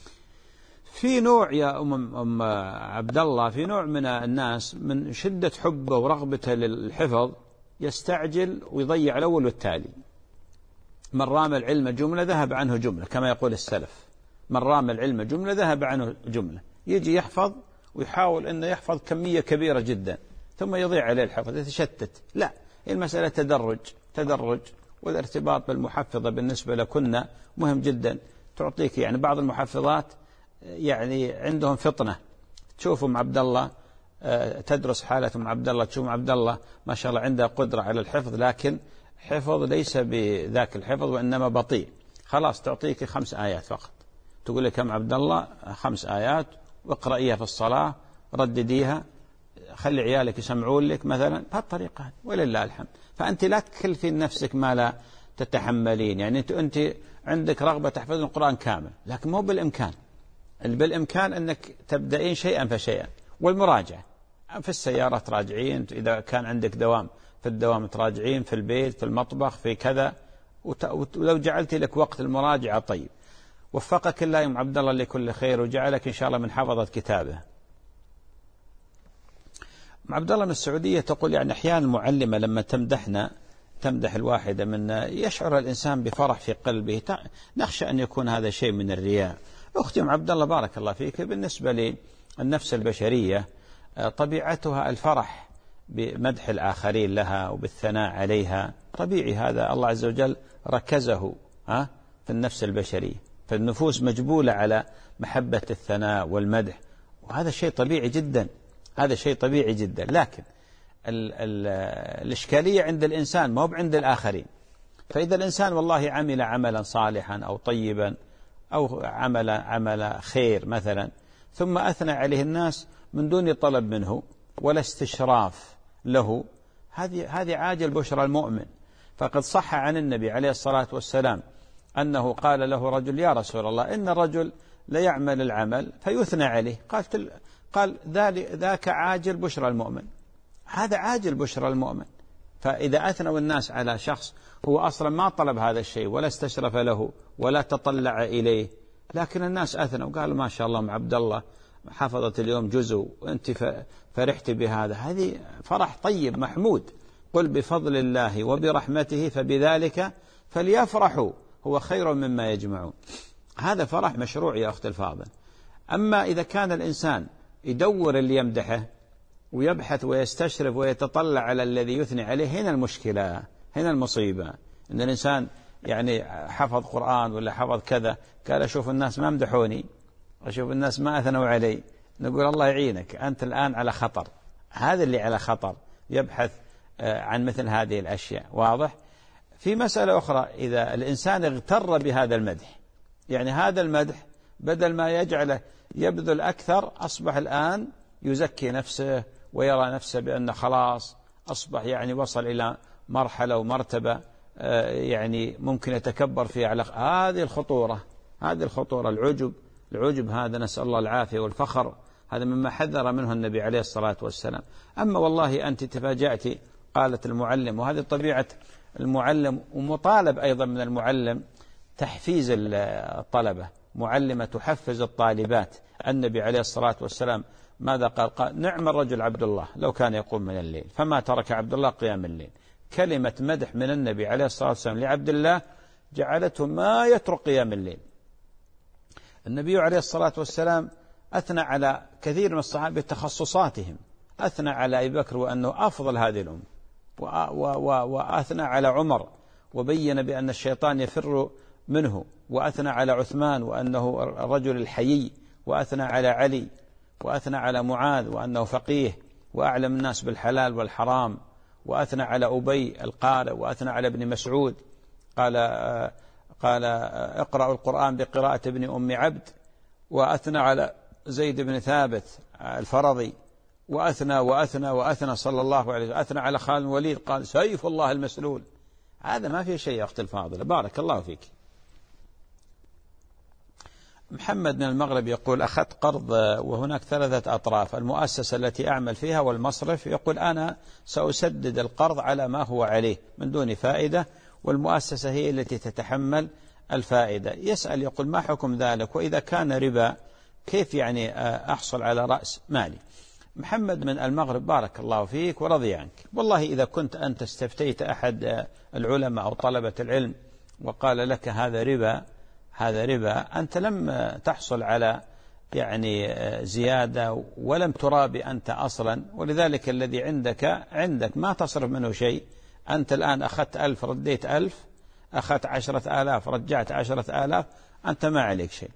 في نوع يا أم, أم عبد الله، في نوع من الناس من شدة حبه ورغبته للحفظ يستعجل ويضيع الأول والتالي. من رام العلم جملة ذهب عنه جملة، كما يقول السلف، من رام العلم جملة ذهب عنه جملة. يجي يحفظ ويحاول أنه يحفظ كمية كبيرة جدا ثم يضيع عليه الحفظ، يتشتت. لا، المسألة تدرج تدرج والارتباط بالمحفظة بالنسبة لكنا مهم جدا. تعطيك يعني بعض المحفظات يعني عندهم فطنة، تشوفهم عبد الله تدرس حالتهم عبد الله، تشوف عبد الله ما شاء الله عنده قدرة على الحفظ، لكن حفظ ليس بذاك الحفظ وإنما بطيء. خلاص تعطيك خمس آيات فقط، تقول لك كم عبد الله خمس آيات واقرأيها في الصلاة، ردديها، خلي عيالك يسمعون لك مثلا بهالطريقة، ولله الحمد. فأنت لا تكلفين نفسك ما لا تتحملين. يعني أنت أنت عندك رغبة تحفظ القرآن كامل، لكن مو بالإمكان. بالإمكان أنك تبدأين شيئا فشيئا، والمراجعة في السيارة تراجعين، إذا كان عندك دوام في الدوام تراجعين، في البيت في المطبخ في كذا، ولو جعلت لك وقت المراجعة طيب. وفقك الله يا عبد الله لكل خير، وجعلك إن شاء الله من حفظة كتابه. عبد الله من السعودية تقول يعني أحيانا المعلمة لما تمدحنا تمدح الواحدة منا يشعر الإنسان بفرح في قلبه، نخشى أن يكون هذا شيء من الرياء. أختي عبد الله بارك الله فيك، بالنسبة للنفس البشرية طبيعتها الفرح بمدح الآخرين لها وبالثناء عليها، طبيعي. هذا الله عز وجل ركزه ها في النفس البشرية، فالنفوس مجبولة على محبة الثناء والمدح، وهذا شيء طبيعي جدا، هذا شيء طبيعي جدا. لكن ال ال الإشكالية عند الإنسان ما هو عند الآخرين. فإذا الإنسان والله عمل عملا صالحا أو طيبا أو عمل عمل خير مثلا، ثم أثنى عليه الناس من دون طلب منه ولا استشراف له، هذه هذه عاجل بشرى المؤمن. فقد صح عن النبي عليه الصلاة والسلام أنه قال له رجل: يا رسول الله، إن الرجل ليعمل العمل فيثنى عليه، قال قال ذاك عاجل بشرى المؤمن، هذا عاجل بشرى المؤمن. فإذا أثنوا الناس على شخص هو أصلا ما طلب هذا الشيء ولا استشرف له ولا تطلع إليه، لكن الناس أثنوا وقالوا ما شاء الله ام عبد الله حفظت اليوم جزء وأنت فرحت بهذا، هذه فرح طيب محمود. قل بفضل الله وبرحمته فبذلك فليفرحوا هو خير مما يجمعون. هذا فرح مشروع يا أخت الفاضل. أما إذا كان الإنسان يدور اللي يمدحه ويبحث ويستشرف ويتطلع على الذي يثني عليه، هنا المشكلة، هنا المصيبة. إن الإنسان يعني حفظ قرآن ولا حفظ كذا، قال أشوف الناس ما مدحوني، أشوف الناس ما أثنوا علي، نقول الله يعينك، أنت الآن على خطر. هذا اللي على خطر، يبحث عن مثل هذه الأشياء. واضح؟ في مسألة أخرى، إذا الإنسان اغتر بهذا المدح، يعني هذا المدح بدل ما يجعله يبذل أكثر، أصبح الآن يزكي نفسه ويرى نفسه بأنه خلاص أصبح يعني وصل إلى مرحلة ومرتبة يعني ممكن يتكبر فيها. على هذه الخطورة، هذه الخطورة العجب، العجب هذا نسأل الله العافية والفخر، هذا مما حذر منه النبي عليه الصلاة والسلام. أما والله أنت تفاجأت، قالت المعلم، وهذه طبيعة المعلم، ومطالب أيضا من المعلم تحفيز الطلبة، معلمة تحفز الطالبات النبي عليه الصلاة والسلام ماذا قال؟ قال نعم الرجل عبد الله لو كان يقوم من الليل فما ترك عبد الله قيام الليل. كلمة مدح من النبي عليه الصلاة والسلام لعبد الله جعلته ما يترك قيام الليل. النبي عليه الصلاة والسلام أثنى على كثير من الصحابة بتخصصاتهم، أثنى على أبي بكر وأنه أفضل هذه الأمة، وأثنى على عمر وبين بأن الشيطان يفر منه، وأثنى على عثمان وأنه الرجل الحيي، وأثنى على علي، وأثنى على معاذ وأنه فقيه وأعلم الناس بالحلال والحرام، وأثنى على أبي القارئ، وأثنى على ابن مسعود قال قال اقرأوا القرآن بقراءة ابن أم عبد، وأثنى على زيد بن ثابت الفرضي، وأثنى وأثنى وأثنى صلى الله عليه وسلم، أثنى على خالد الوليد قال سيف الله المسلول. هذا ما في شيء يا أختي الفاضلة، بارك الله فيك. محمد من المغرب يقول أخذت قرض وهناك ثلاثة أطراف، المؤسسة التي أعمل فيها والمصرف، يقول أنا سأسدد القرض على ما هو عليه من دون فائدة، والمؤسسة هي التي تتحمل الفائدة. يسأل يقول ما حكم ذلك، وإذا كان ربا كيف يعني أحصل على رأس مالي؟ محمد من المغرب بارك الله فيك ورضي عنك. والله إذا كنت أنت استفتيت أحد العلماء أو طلبة العلم وقال لك هذا ربا هذا ربا أنت لم تحصل على يعني زيادة ولم ترابي أنت أصلا، ولذلك الذي عندك عندك ما تصرف منه شيء. أنت الآن أخذت ألف رديت ألف، أخذت عشرة آلاف رجعت عشرة آلاف، أنت ما عليك شيء،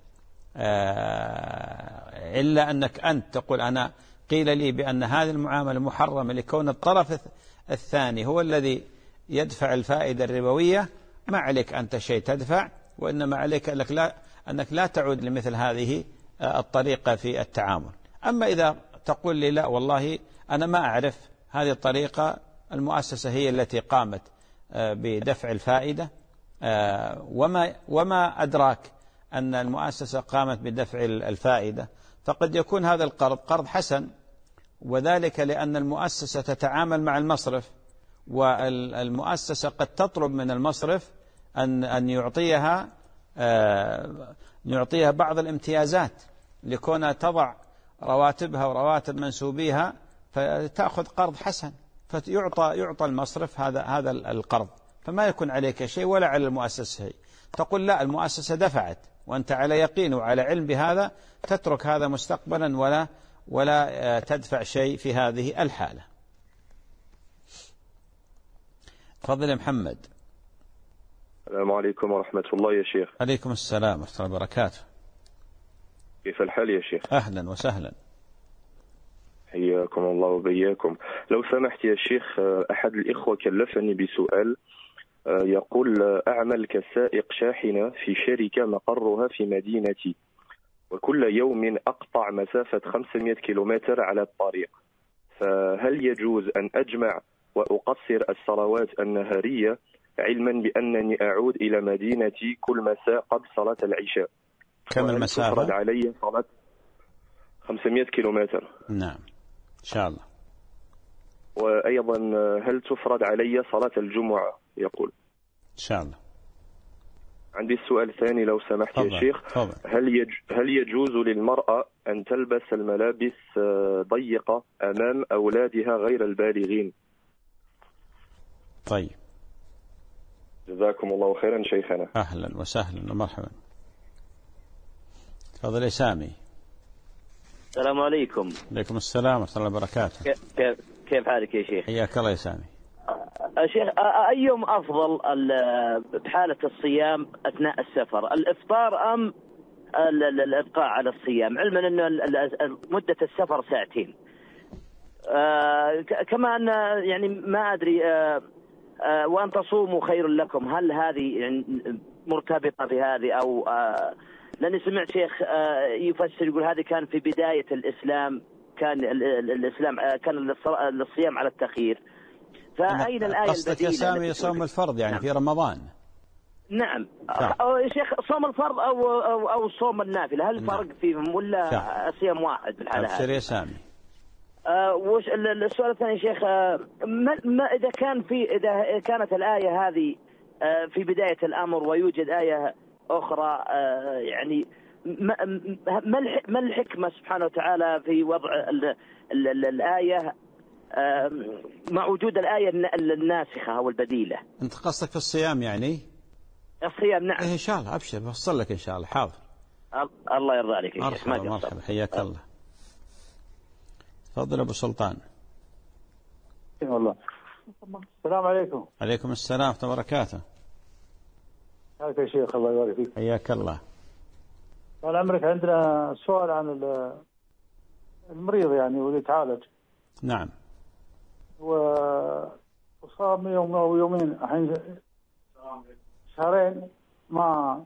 إلا أنك أنت تقول أنا قيل لي بأن هذه المعاملة محرمة لكون الطرف الثاني هو الذي يدفع الفائدة الربوية، ما عليك أنت شيء تدفع، وإنما عليك أنك لا, أنك لا تعود لمثل هذه الطريقة في التعامل. أما إذا تقول لي لا والله أنا ما أعرف هذه الطريقة، المؤسسة هي التي قامت بدفع الفائدة، وما, وما أدراك أن المؤسسة قامت بدفع الفائدة، فقد يكون هذا القرض قرض حسن، وذلك لأن المؤسسة تتعامل مع المصرف، والمؤسسة قد تطلب من المصرف أن أن يعطيها يعطيها بعض الامتيازات لكونها تضع رواتبها ورواتب منسوبيها، فتأخذ قرض حسن، فيعطى يعطى المصرف هذا هذا القرض، فما يكون عليك شيء ولا على المؤسسة شيء. تقول لا المؤسسة دفعت وأنت على يقين وعلى علم بهذا، تترك هذا مستقبلا ولا ولا تدفع شيء في هذه الحالة. تفضل يا محمد. السلام عليكم ورحمة الله يا شيخ. عليكم السلام ورحمة الله وبركاته. كيف الحال يا شيخ؟ أهلا وسهلا. حياكم الله وبياكم. لو سمحت يا شيخ، أحد الإخوة كلفني بسؤال، يقول أعمل كسائق شاحنة في شركة مقرها في مدينتي، وكل يوم أقطع مسافة خمسمائة كيلومتر على الطريق، فهل يجوز أن أجمع وأقصر الصلوات النهارية، علما بأنني أعود إلى مدينتي كل مساء قبل صلاة العشاء؟ كم المسافة؟ تفرض علي صلاة خمسمائة كيلومتر. نعم إن شاء الله. وأيضا هل تفرض علي صلاة الجمعة؟ يقول إن شاء الله. عندي السؤال الثاني لو سمحت طبعا. يا شيخ، طبعا. هل يج... هل يجوز للمرأة أن تلبس الملابس ضيقة أمام أولادها غير البالغين؟ طيب جزاكم الله خيرا شيخنا. أهلا وسهلا ومرحبا. تفضل يا سامي. السلام عليكم. عليكم السلام ورحمة الله وبركاته. كيف كيف حالك يا شيخ؟ حياك الله يا سامي. شيخ أي يوم أفضل بحالة الصيام أثناء السفر، الإفطار أم الإبقاء على الصيام، علما أن مدة السفر ساعتين؟ كما أن يعني ما أدري، وأن تصوموا خير لكم، هل هذه يعني مرتبطة بهذه أو لأني سمعت شيخ يفسر يقول هذه كان في بداية الإسلام، كان الإسلام كان الصيام على التخيير، فأين الآية قصدك يا سامي صوم الفرض يعني؟ نعم. في رمضان. نعم يا شيخ، صوم الفرض أو أو, أو صوم النافلة، هل فرق فيهم ولا صيام واحد في الحالة هذه؟ يا سامي. آه وش السؤال الثاني يا شيخ، آه ما, ما إذا كان في إذا كانت الآية هذه آه في بداية الأمر ويوجد آية أخرى آه يعني ما الحكمة سبحانه وتعالى في وضع ال ال ال الآية مع وجود الآية الناسخة أو البديلة؟ أنت قصدك في الصيام يعني؟ الصيام نعم. إيه إن شاء الله أبشر بفصل لك إن شاء الله. حاضر. الله يرضى عليك يا شيخ. مرحبا مرحبا حياك الله. تفضل أبو سلطان. والله. السلام عليكم. عليكم السلام ورحمة الله وبركاته. حياك يا شيخ الله يبارك فيك. حياك الله. طال عمرك، عندنا سؤال عن المريض يعني واللي يتعالج. نعم. وصام يوم أو يومين الحين شهرين ما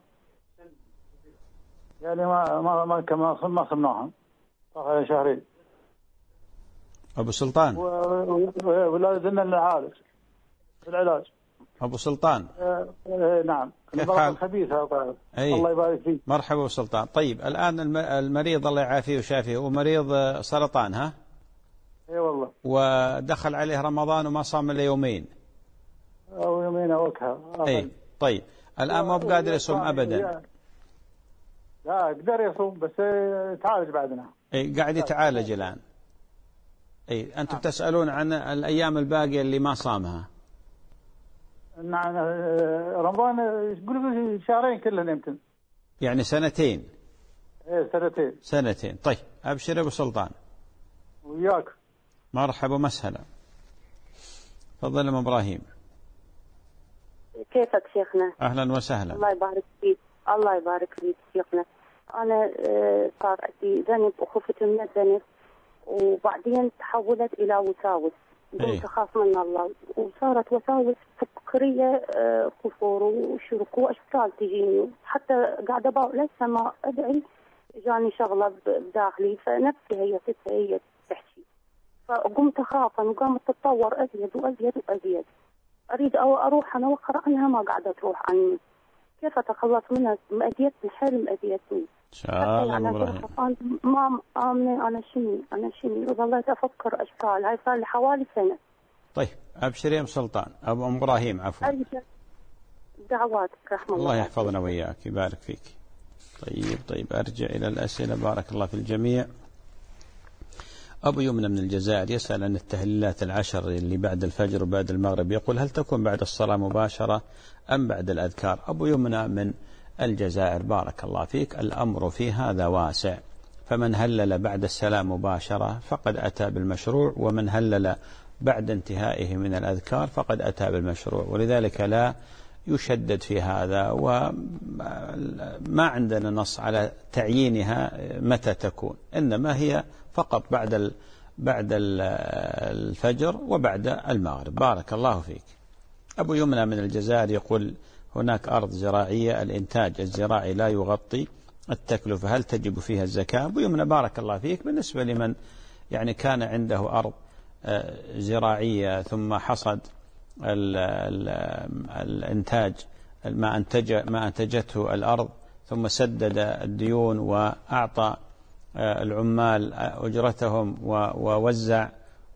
يعني ما ما ما كما ما صمناهم صار شهرين. أبو سلطان. ولا زلنا نعالج بالعلاج. أبو سلطان. آه نعم. كيف حال؟ خبيثة. أي. الله يبارك فيك. مرحبا أبو سلطان. طيب الآن المريض الله يعافيه وشافيه هو مريض سرطان ها؟ اي والله. ودخل عليه رمضان وما صام إلا يومين. أو يومين أو أكثر. أي طيب الآن ما بقادر يصوم أبدا. لا قدر يصوم بس يتعالج بعدنا. أي قاعد يتعالج الآن. أي أنتم تسألون عن الأيام الباقية اللي ما صامها. نعم رمضان يقولوا شهرين كلهم يمكن. يعني سنتين. ايه سنتين. سنتين. طيب أبشر أبو سلطان. وياك. مرحبا ومسهلا. تفضل أم إبراهيم. كيفك شيخنا؟ أهلا وسهلا. الله يبارك فيك. الله يبارك فيك شيخنا. أنا صار عندي ذنب وخفت من الذنب وبعدين تحولت إلى وساوس. قمت أخاف من الله وصارت وساوس فكرية، كفور وشرك وأشكال تجيني، حتى قاعدة بقول لسه ما أدعي جاني شغلة بداخلي فنفسي هي هي تحكي، فقمت أخاف وقامت تتطور أزيد وأزيد وأزيد. أريد أو أروح أنا وأقرأ عنها ما قاعدة تروح عني. كيف أتخلص منها؟ أذيتني حلم أذيتني. إن شاء الله إبراهيم. ما آمنة أنا شني أنا شني وظليت أفكر أشكال. هاي صار لي حوالي سنة. طيب أبشري أم سلطان أبو أم إبراهيم عفوا. دعواتك رحمة الله. الله يحفظنا وياك يبارك فيك. طيب طيب أرجع إلى الأسئلة بارك الله في الجميع. أبو يمنى من الجزائر يسأل عن التهليلات العشر اللي بعد الفجر وبعد المغرب، يقول هل تكون بعد الصلاة مباشرة أم بعد الأذكار؟ أبو يمنى من الجزائر بارك الله فيك، الأمر في هذا واسع، فمن هلل بعد السلام مباشرة فقد أتى بالمشروع، ومن هلل بعد انتهائه من الأذكار فقد أتى بالمشروع، ولذلك لا يشدد في هذا، وما عندنا نص على تعيينها متى تكون، إنما هي فقط بعد بعد الفجر وبعد المغرب. بارك الله فيك. أبو يمنى من الجزائر يقول هناك أرض زراعية الإنتاج الزراعي لا يغطي التكلفة، هل تجب فيها الزكاة؟ أبو يمنى بارك الله فيك، بالنسبة لمن يعني كان عنده أرض زراعية ثم حصد ال ال الإنتاج ما أنتج ما أنتجته الأرض ثم سدد الديون وأعطى العمال أجرتهم ووزع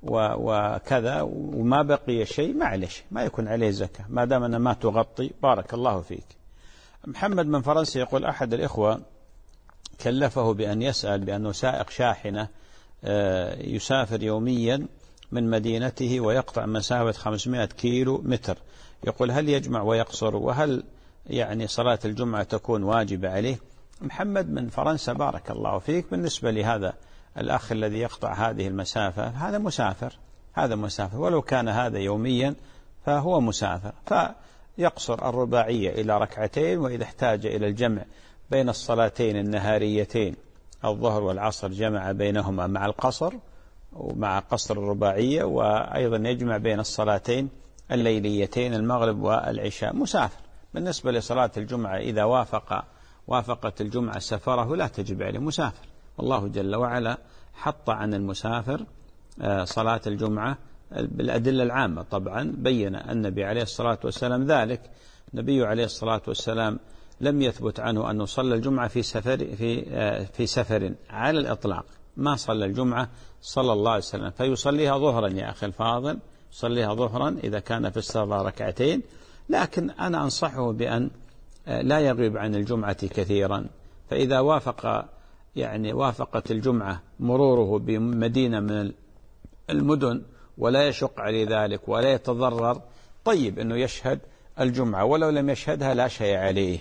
وكذا وما بقي شيء، معلش ما يكون عليه زكاة ما دام أنها ما تغطي. بارك الله فيك. محمد من فرنسا يقول أحد الإخوة كلفه بأن يسأل بأنه سائق شاحنة يسافر يوميا من مدينته ويقطع مسافة خمسمائة كيلو متر، يقول هل يجمع ويقصر، وهل يعني صلاة الجمعة تكون واجبة عليه؟ محمد من فرنسا بارك الله فيك، بالنسبة لهذا الأخ الذي يقطع هذه المسافة هذا مسافر، هذا مسافر ولو كان هذا يوميا فهو مسافر، فيقصر الرباعية إلى ركعتين، وإذا احتاج إلى الجمع بين الصلاتين النهاريتين الظهر والعصر جمع بينهما مع القصر ومع قصر الرباعية، وأيضا يجمع بين الصلاتين الليليتين المغرب والعشاء، مسافر. بالنسبة لصلاة الجمعة إذا وافق وافقت الجمعة سفره لا تجب عليه، مسافر، والله جل وعلا حط عن المسافر صلاة الجمعة بالأدلة العامة. طبعا بين النبي عليه الصلاة والسلام ذلك، النبي عليه الصلاة والسلام لم يثبت عنه أنه صلى الجمعة في سفر في في سفر على الإطلاق، ما صلى الجمعة صلى الله عليه وسلم، فيصليها ظهرا يا أخي الفاضل، يصليها ظهرا إذا كان في السفر ركعتين، لكن أنا أنصحه بأن لا يغيب عن الجمعة كثيرا، فإذا وافق يعني وافقت الجمعة مروره بمدينة من المدن ولا يشق عليه ذلك ولا يتضرر، طيب أنه يشهد الجمعة، ولو لم يشهدها لا شيء عليه.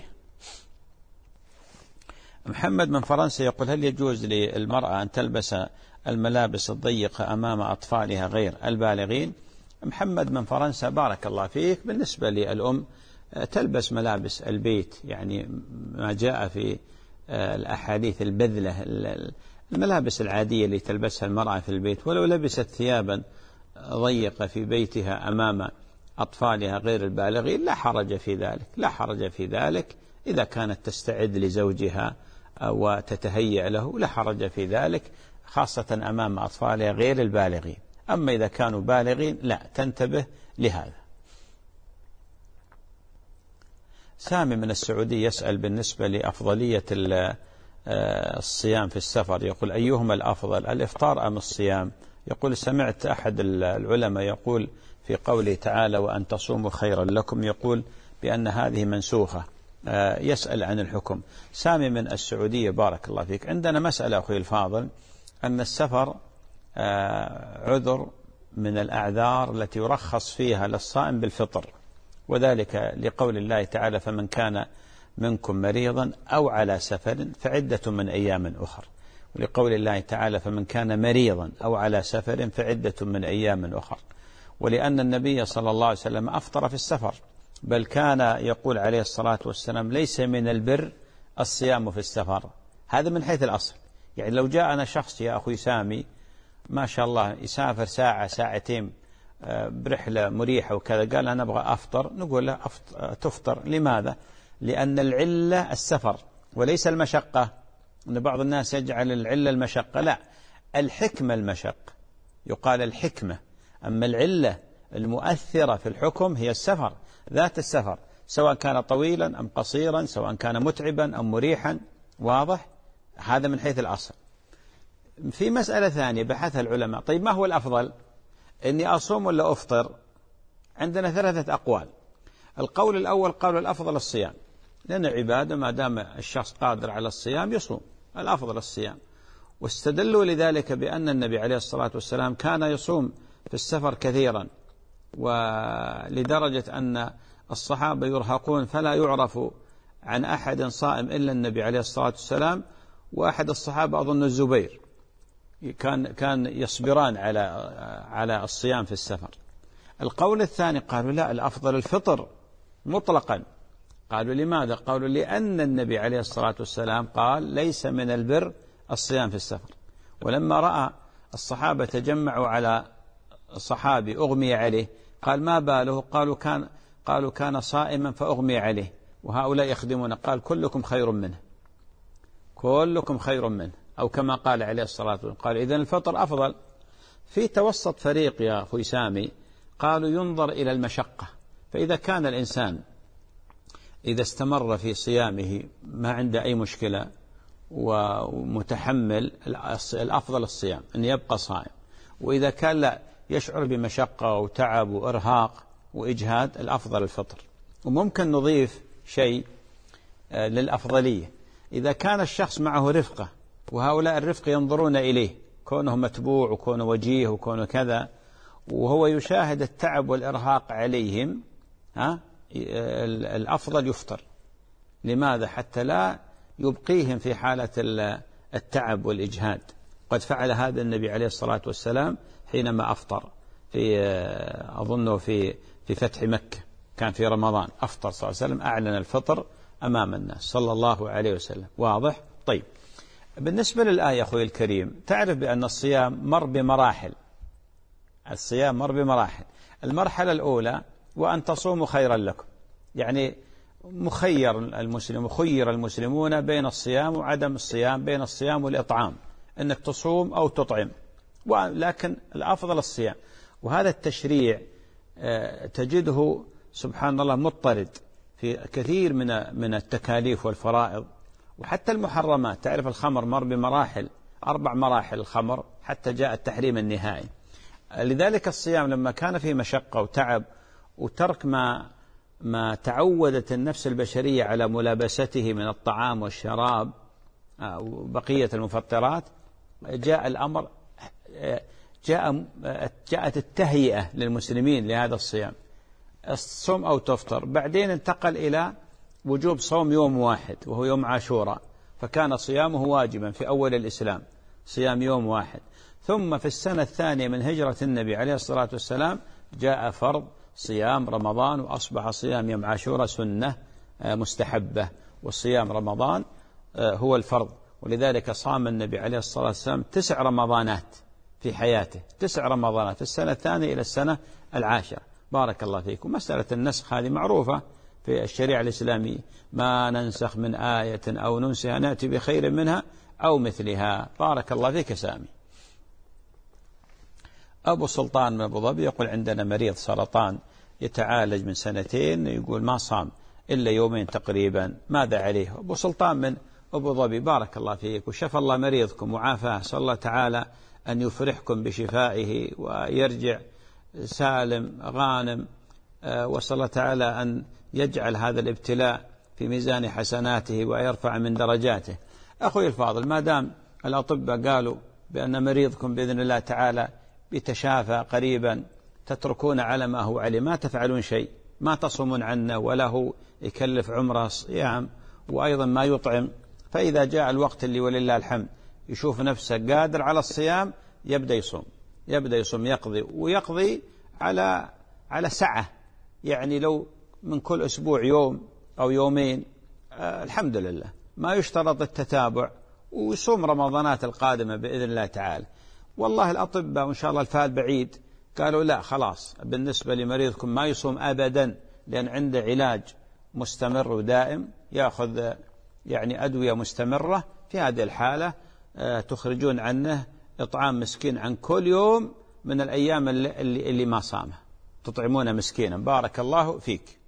محمد من فرنسا يقول: هل يجوز للمرأة أن تلبس الملابس الضيقة أمام أطفالها غير البالغين؟ محمد من فرنسا بارك الله فيك، بالنسبة للأم تلبس ملابس البيت، يعني ما جاء في الأحاديث البذلة، الملابس العادية اللي تلبسها المرأة في البيت، ولو لبست ثيابا ضيقة في بيتها أمام أطفالها غير البالغين لا حرج في ذلك، لا حرج في ذلك إذا كانت تستعد لزوجها وتتهيأ له، لا حرج في ذلك، خاصة أمام أطفالها غير البالغين. أما إذا كانوا بالغين لا، تنتبه لهذا. سامي من السعودية يسأل بالنسبة لأفضلية الصيام في السفر، يقول: أيهما الأفضل، الإفطار أم الصيام؟ يقول: سمعت أحد العلماء يقول في قوله تعالى: وأن تصوموا خيرا لكم، يقول بأن هذه منسوخة، يسأل عن الحكم. سامي من السعودية بارك الله فيك، عندنا مسألة أخي الفاضل، أن السفر عذر من الأعذار التي يرخص فيها للصائم بالفطر، وذلك لقول الله تعالى: فمن كان منكم مريضا أو على سفر فعدة من أيام أخر، ولقول الله تعالى: فمن كان مريضا أو على سفر فعدة من أيام أخر، ولأن النبي صلى الله عليه وسلم أفطر في السفر، بل كان يقول عليه الصلاة والسلام: ليس من البر الصيام في السفر. هذا من حيث الأصل، يعني لو جاءنا شخص يا أخوي سامي ما شاء الله يسافر ساعة ساعتين برحلة مريحة وكذا، قال: أنا أبغى أفطر، نقول له تفطر. لماذا؟ لأن العلة السفر وليس المشقة. أن بعض الناس يجعل العلة المشقة، لا، الحكمة المشقة، يقال الحكمة، أما العلة المؤثرة في الحكم هي السفر، ذات السفر، سواء كان طويلا أم قصيرا، سواء كان متعبا أم مريحا، واضح؟ هذا من حيث الأصل. في مسألة ثانية بحثها العلماء: طيب ما هو الأفضل، إني أصوم ولا أفطر؟ عندنا ثلاثة أقوال. القول الأول قالوا الأفضل الصيام، لأن عبادة ما دام الشخص قادر على الصيام يصوم، الأفضل الصيام، واستدلوا لذلك بأن النبي عليه الصلاة والسلام كان يصوم في السفر كثيرا، ولدرجة أن الصحابة يرهقون فلا يعرف عن أحد صائم إلا النبي عليه الصلاة والسلام، وأحد الصحابة أظن الزبير كان كان يصبران على على الصيام في السفر. القول الثاني قالوا لا، الأفضل الفطر مطلقا. قالوا لماذا؟ قالوا لأن النبي عليه الصلاة والسلام قال: ليس من البر الصيام في السفر. ولما رأى الصحابة تجمعوا على صحابي أغمي عليه قال: ما باله؟ قالوا كان قالوا كان صائما فأغمي عليه وهؤلاء يخدمون. قال: كلكم خير منه، كلكم خير منه، أو كما قال عليه الصلاة والسلام. قال: إذن الفطر أفضل. في توسط فريق يا أخوي سامي قالوا ينظر إلى المشقة، فإذا كان الإنسان إذا استمر في صيامه ما عنده أي مشكلة ومتحمل، الأفضل الصيام أن يبقى صائم، وإذا كان لا يشعر بمشقة وتعب وإرهاق وإجهاد الأفضل الفطر. وممكن نضيف شيء للأفضلية: إذا كان الشخص معه رفقة وهؤلاء الرفق ينظرون إليه كونه متبوع وكونه وجيه وكونه كذا، وهو يشاهد التعب والإرهاق عليهم، ها الأفضل يفطر. لماذا؟ حتى لا يبقيهم في حالة التعب والإجهاد. قد فعل هذا النبي عليه الصلاة والسلام حينما أفطر في أظنه في في فتح مكة، كان في رمضان، أفطر صلى الله عليه وسلم، أعلن الفطر أمام الناس صلى الله عليه وسلم. واضح؟ طيب، بالنسبة للآية أخوي الكريم، تعرف بأن الصيام مر بمراحل. الصيام مر بمراحل. المرحلة الأولى: وأن تصوموا خيرا لكم، يعني مخير المسلم مخير المسلمون بين الصيام وعدم الصيام، بين الصيام والإطعام، أنك تصوم أو تطعم، ولكن الأفضل الصيام. وهذا التشريع تجده سبحان الله مضطرد في كثير من من التكاليف والفرائض وحتى المحرمات. تعرف الخمر مر بمراحل، أربع مراحل الخمر حتى جاء التحريم النهائي. لذلك الصيام لما كان فيه مشقة وتعب وترك ما ما تعودت النفس البشرية على ملابسته من الطعام والشراب، وبقية المفطرات، جاء الأمر جاء جاءت التهيئة للمسلمين لهذا الصيام، الصوم أو تفطر. بعدين انتقل إلى وجوب صوم يوم واحد وهو يوم عاشوراء، فكان صيامه واجبا في أول الإسلام، صيام يوم واحد. ثم في السنة الثانية من هجرة النبي عليه الصلاة والسلام جاء فرض صيام رمضان، وأصبح صيام يوم عاشوراء سنة مستحبة، والصيام رمضان هو الفرض. ولذلك صام النبي عليه الصلاة والسلام تسع رمضانات في حياته، تسع رمضانات في السنة الثانية إلى السنة العاشرة. بارك الله فيكم. مسألة النسخ هذه معروفة في الشريعة الإسلامية، ما ننسخ من آية أو ننسها نأتي بخير منها أو مثلها. بارك الله فيك سامي. أبو سلطان من أبو ظبي يقول عندنا مريض سرطان يتعالج من سنتين، يقول ما صام إلا يومين تقريبا، ماذا عليه؟ أبو سلطان من أبو ظبي بارك الله فيك، وشفى الله مريضكم وعافاه، صلى الله تعالى أن يفرحكم بشفائه ويرجع سالم غانم، وصلى الله تعالى أن يجعل هذا الابتلاء في ميزان حسناته ويرفع من درجاته. أخوي الفاضل، ما دام الأطباء قالوا بأن مريضكم بإذن الله تعالى بيتشافى قريبا، تتركون على ما هو عليه، ما تفعلون شيء، ما تصومون عنه ولا هو يكلف عمره صيام وأيضا ما يطعم. فإذا جاء الوقت اللي ولله الحمد يشوف نفسه قادر على الصيام يبدأ يصوم، يبدأ يصوم يقضي، ويقضي على على سعة، يعني لو من كل أسبوع يوم أو يومين آه الحمد لله، ما يشترط التتابع، ويصوم رمضانات القادمة بإذن الله تعالى. والله الأطباء وإن شاء الله الفال بعيد قالوا لا خلاص بالنسبة لمريضكم ما يصوم أبدا، لأن عنده علاج مستمر ودائم، يأخذ يعني أدوية مستمرة. في هذه الحالة آه تخرجون عنه إطعام مسكين عن كل يوم من الأيام اللي, اللي, اللي ما صامه، تطعمون مسكينا. بارك الله فيك.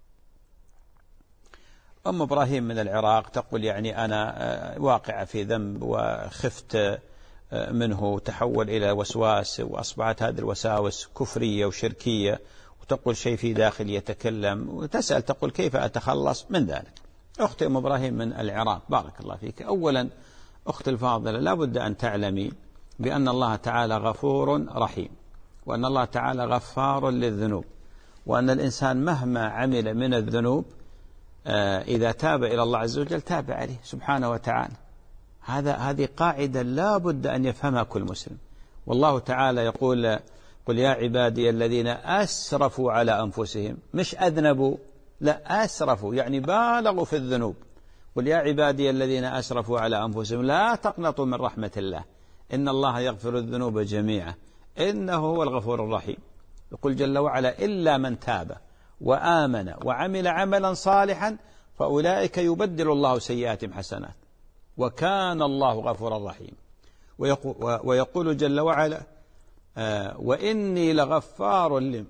أم إبراهيم من العراق تقول يعني أنا واقعة في ذنب وخفت منه تحول إلى وسواس، وأصبحت هذه الوساوس كفرية وشركية، وتقول شيء في داخلي يتكلم، وتسأل تقول كيف أتخلص من ذلك. أختي أم إبراهيم من العراق بارك الله فيك. أولا أختي الفاضلة، لا بد أن تعلمي بأن الله تعالى غفور رحيم، وأن الله تعالى غفار للذنوب، وأن الإنسان مهما عمل من الذنوب إذا تاب إلى الله عز وجل تاب عليه سبحانه وتعالى. هذا هذه قاعدة لا بد أن يفهمها كل مسلم. والله تعالى يقول قل يا عبادي الذين أسرفوا على أنفسهم، مش أذنبوا، لا أسرفوا يعني بالغوا في الذنوب. قل يا عبادي الذين أسرفوا على أنفسهم لا تقنطوا من رحمة الله إن الله يغفر الذنوب جميعا إنه هو الغفور الرحيم. يقول جل وعلا إلا من تاب وآمن وعمل عملا صالحا فأولئك يبدل الله سيئاتهم حسنات وكان الله غفورا رحيما. ويقول, ويقول جل وعلا آه وإني لغفار لم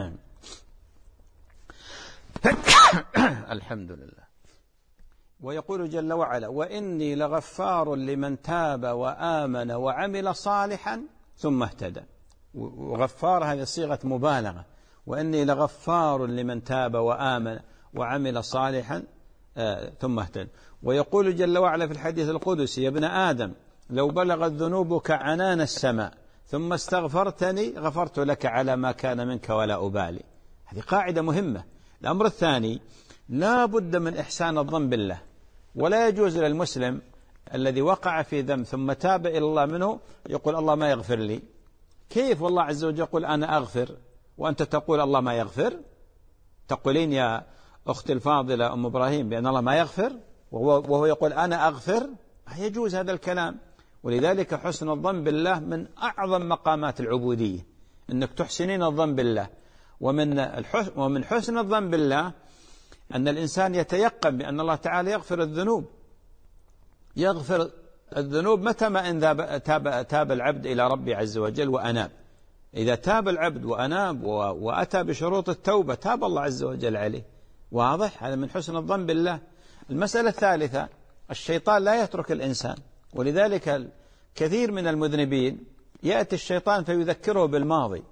الحمد لله. ويقول جل وعلا وإني لغفار لمن تاب وآمن وعمل صالحا ثم اهتدى. وغفار هذه صيغة مبالغة، وإني لغفار لمن تاب وآمن وعمل صالحا آه ثم اهتدى. ويقول جل وعلا في الحديث القدسي يا ابن آدم لو بلغت ذنوبك عنان السماء ثم استغفرتني غفرت لك على ما كان منك ولا أبالي. هذه قاعدة مهمة. الأمر الثاني لا بد من إحسان الظن بالله، ولا يجوز للمسلم الذي وقع في ذنب ثم تاب إلى الله منه يقول الله ما يغفر لي. كيف والله عز وجل يقول أنا أغفر وأنت تقول الله ما يغفر؟ تقولين يا أختي الفاضلة أم إبراهيم بأن الله ما يغفر وهو يقول أنا أغفر؟ يجوز هذا الكلام. ولذلك حسن الظن بالله من أعظم مقامات العبودية، أنك تحسنين الظن بالله. ومن الحسن ومن حسن الظن بالله أن الإنسان يتيقن بأن الله تعالى يغفر الذنوب. يغفر الذنوب متى ما إن تاب, تاب العبد إلى ربي عز وجل وأناب. إذا تاب العبد وأناب وأتى بشروط التوبة تاب الله عز وجل عليه. واضح؟ هذا من حسن الظن بالله. المسألة الثالثة الشيطان لا يترك الإنسان، ولذلك كثير من المذنبين يأتي الشيطان فيذكره بالماضي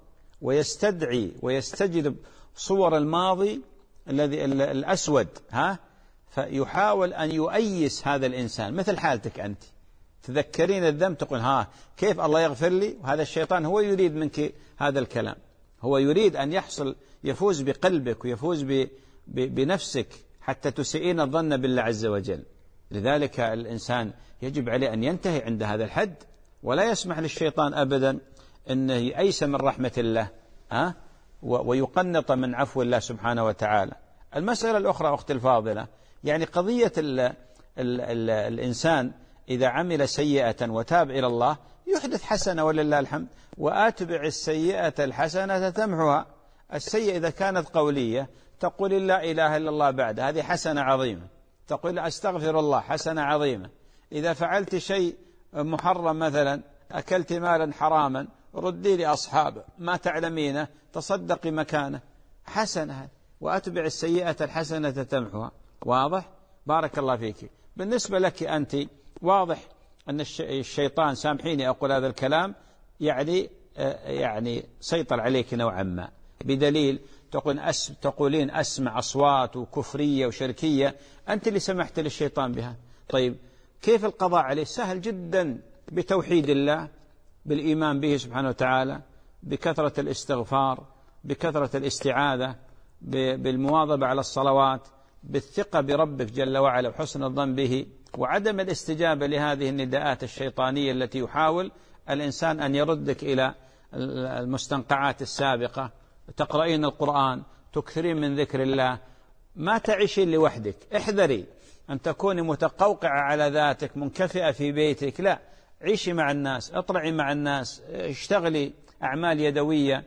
ويستدعي ويستجلب صور الماضي الذي الأسود ها فيحاول أن يؤيس هذا الإنسان، مثل حالتك أنت تذكرين الذنب تقول ها كيف الله يغفر لي، وهذا الشيطان هو يريد منك هذا الكلام، هو يريد أن يحصل يفوز بقلبك ويفوز ب بنفسك حتى تسيئين الظن بالله عز وجل. لذلك الإنسان يجب عليه أن ينتهي عند هذا الحد، ولا يسمح للشيطان أبدا أنه يأيس من رحمة الله ها ويقنط من عفو الله سبحانه وتعالى. المسألة الأخرى أختي الفاضلة، يعني قضية ال ال ال الإنسان إذا عمل سيئة وتاب إلى الله يحدث حسنة ولله الحمد، وأتبع السيئة الحسنة تمحها. السيئة إذا كانت قولية تقول لا إله إلا الله بعد، هذه حسنة عظيمة. تقول أستغفر الله، حسنة عظيمة. إذا فعلت شيء محرم مثلا أكلت مالا حراما ردي لأصحابه ما تعلمينه تصدقي مكانه، حسنة. وأتبع السيئة الحسنة تمحها. واضح؟ بارك الله فيك. بالنسبة لك أنت واضح أن الشيطان، سامحيني أقول هذا الكلام، يعني يعني سيطر عليك نوعا ما، بدليل تقول أس تقولين أسمع أصوات وكفرية وشركية، أنت اللي سمحت للشيطان بها. طيب كيف القضاء عليه؟ سهل جدا، بتوحيد الله، بالإيمان به سبحانه وتعالى، بكثرة الاستغفار، بكثرة الاستعاذة، بالمواظبة على الصلوات، بالثقة بربك جل وعلا وحسن الظن به، وعدم الاستجابة لهذه النداءات الشيطانية التي يحاول الإنسان أن يردك إلى المستنقعات السابقة. تقرأين القرآن، تكثرين من ذكر الله، ما تعيشين لوحدك. احذري أن تكوني متقوقعة على ذاتك منكفئة في بيتك، لا، عيشي مع الناس، اطلعي مع الناس، اشتغلي أعمال يدوية،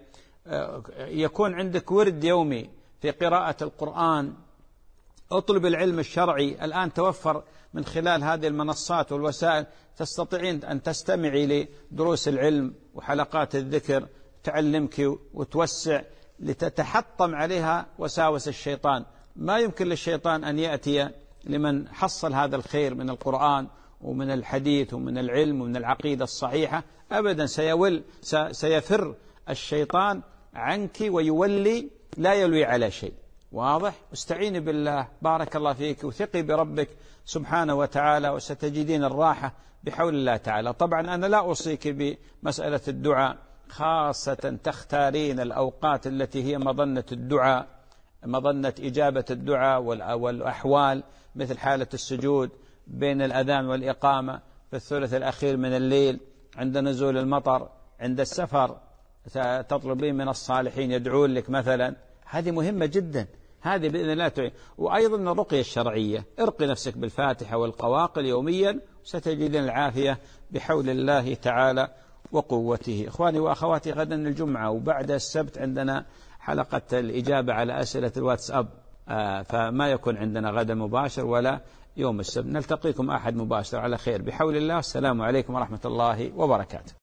يكون عندك ورد يومي في قراءة القرآن، اطلب العلم الشرعي. الآن توفر من خلال هذه المنصات والوسائل تستطيعين أن تستمعي لدروس العلم وحلقات الذكر تعلمك وتوسع لتتحطم عليها وساوس الشيطان. ما يمكن للشيطان أن يأتي لمن حصل هذا الخير من القرآن ومن الحديث ومن العلم ومن العقيدة الصحيحة أبدا. سيول سيفر الشيطان عنك ويولي لا يلوي على شيء. واضح؟ استعيني بالله، بارك الله فيك، وثقي بربك سبحانه وتعالى، وستجدين الراحة بحول الله تعالى. طبعا أنا لا أوصيك بمسألة الدعاء، خاصة تختارين الأوقات التي هي مظنة الدعاء، مظنة إجابة الدعاء والأحوال، مثل حالة السجود بين الأذان والإقامة، في الثلث الأخير من الليل، عند نزول المطر، عند السفر، تطلبين من الصالحين يدعون لك مثلا. هذه مهمة جدا، هذه بإذن الله تعين. وأيضا الرقية الشرعية، ارقي نفسك بالفاتحة والقواقل يوميا، ستجدين العافية بحول الله تعالى وقوته. إخواني وأخواتي، غدا الجمعة وبعد السبت عندنا حلقة الإجابة على أسئلة الواتساب، آه فما يكون عندنا غدا مباشر ولا يوم السبت. نلتقيكم أحد مباشر على خير بحول الله. السلام عليكم ورحمة الله وبركاته.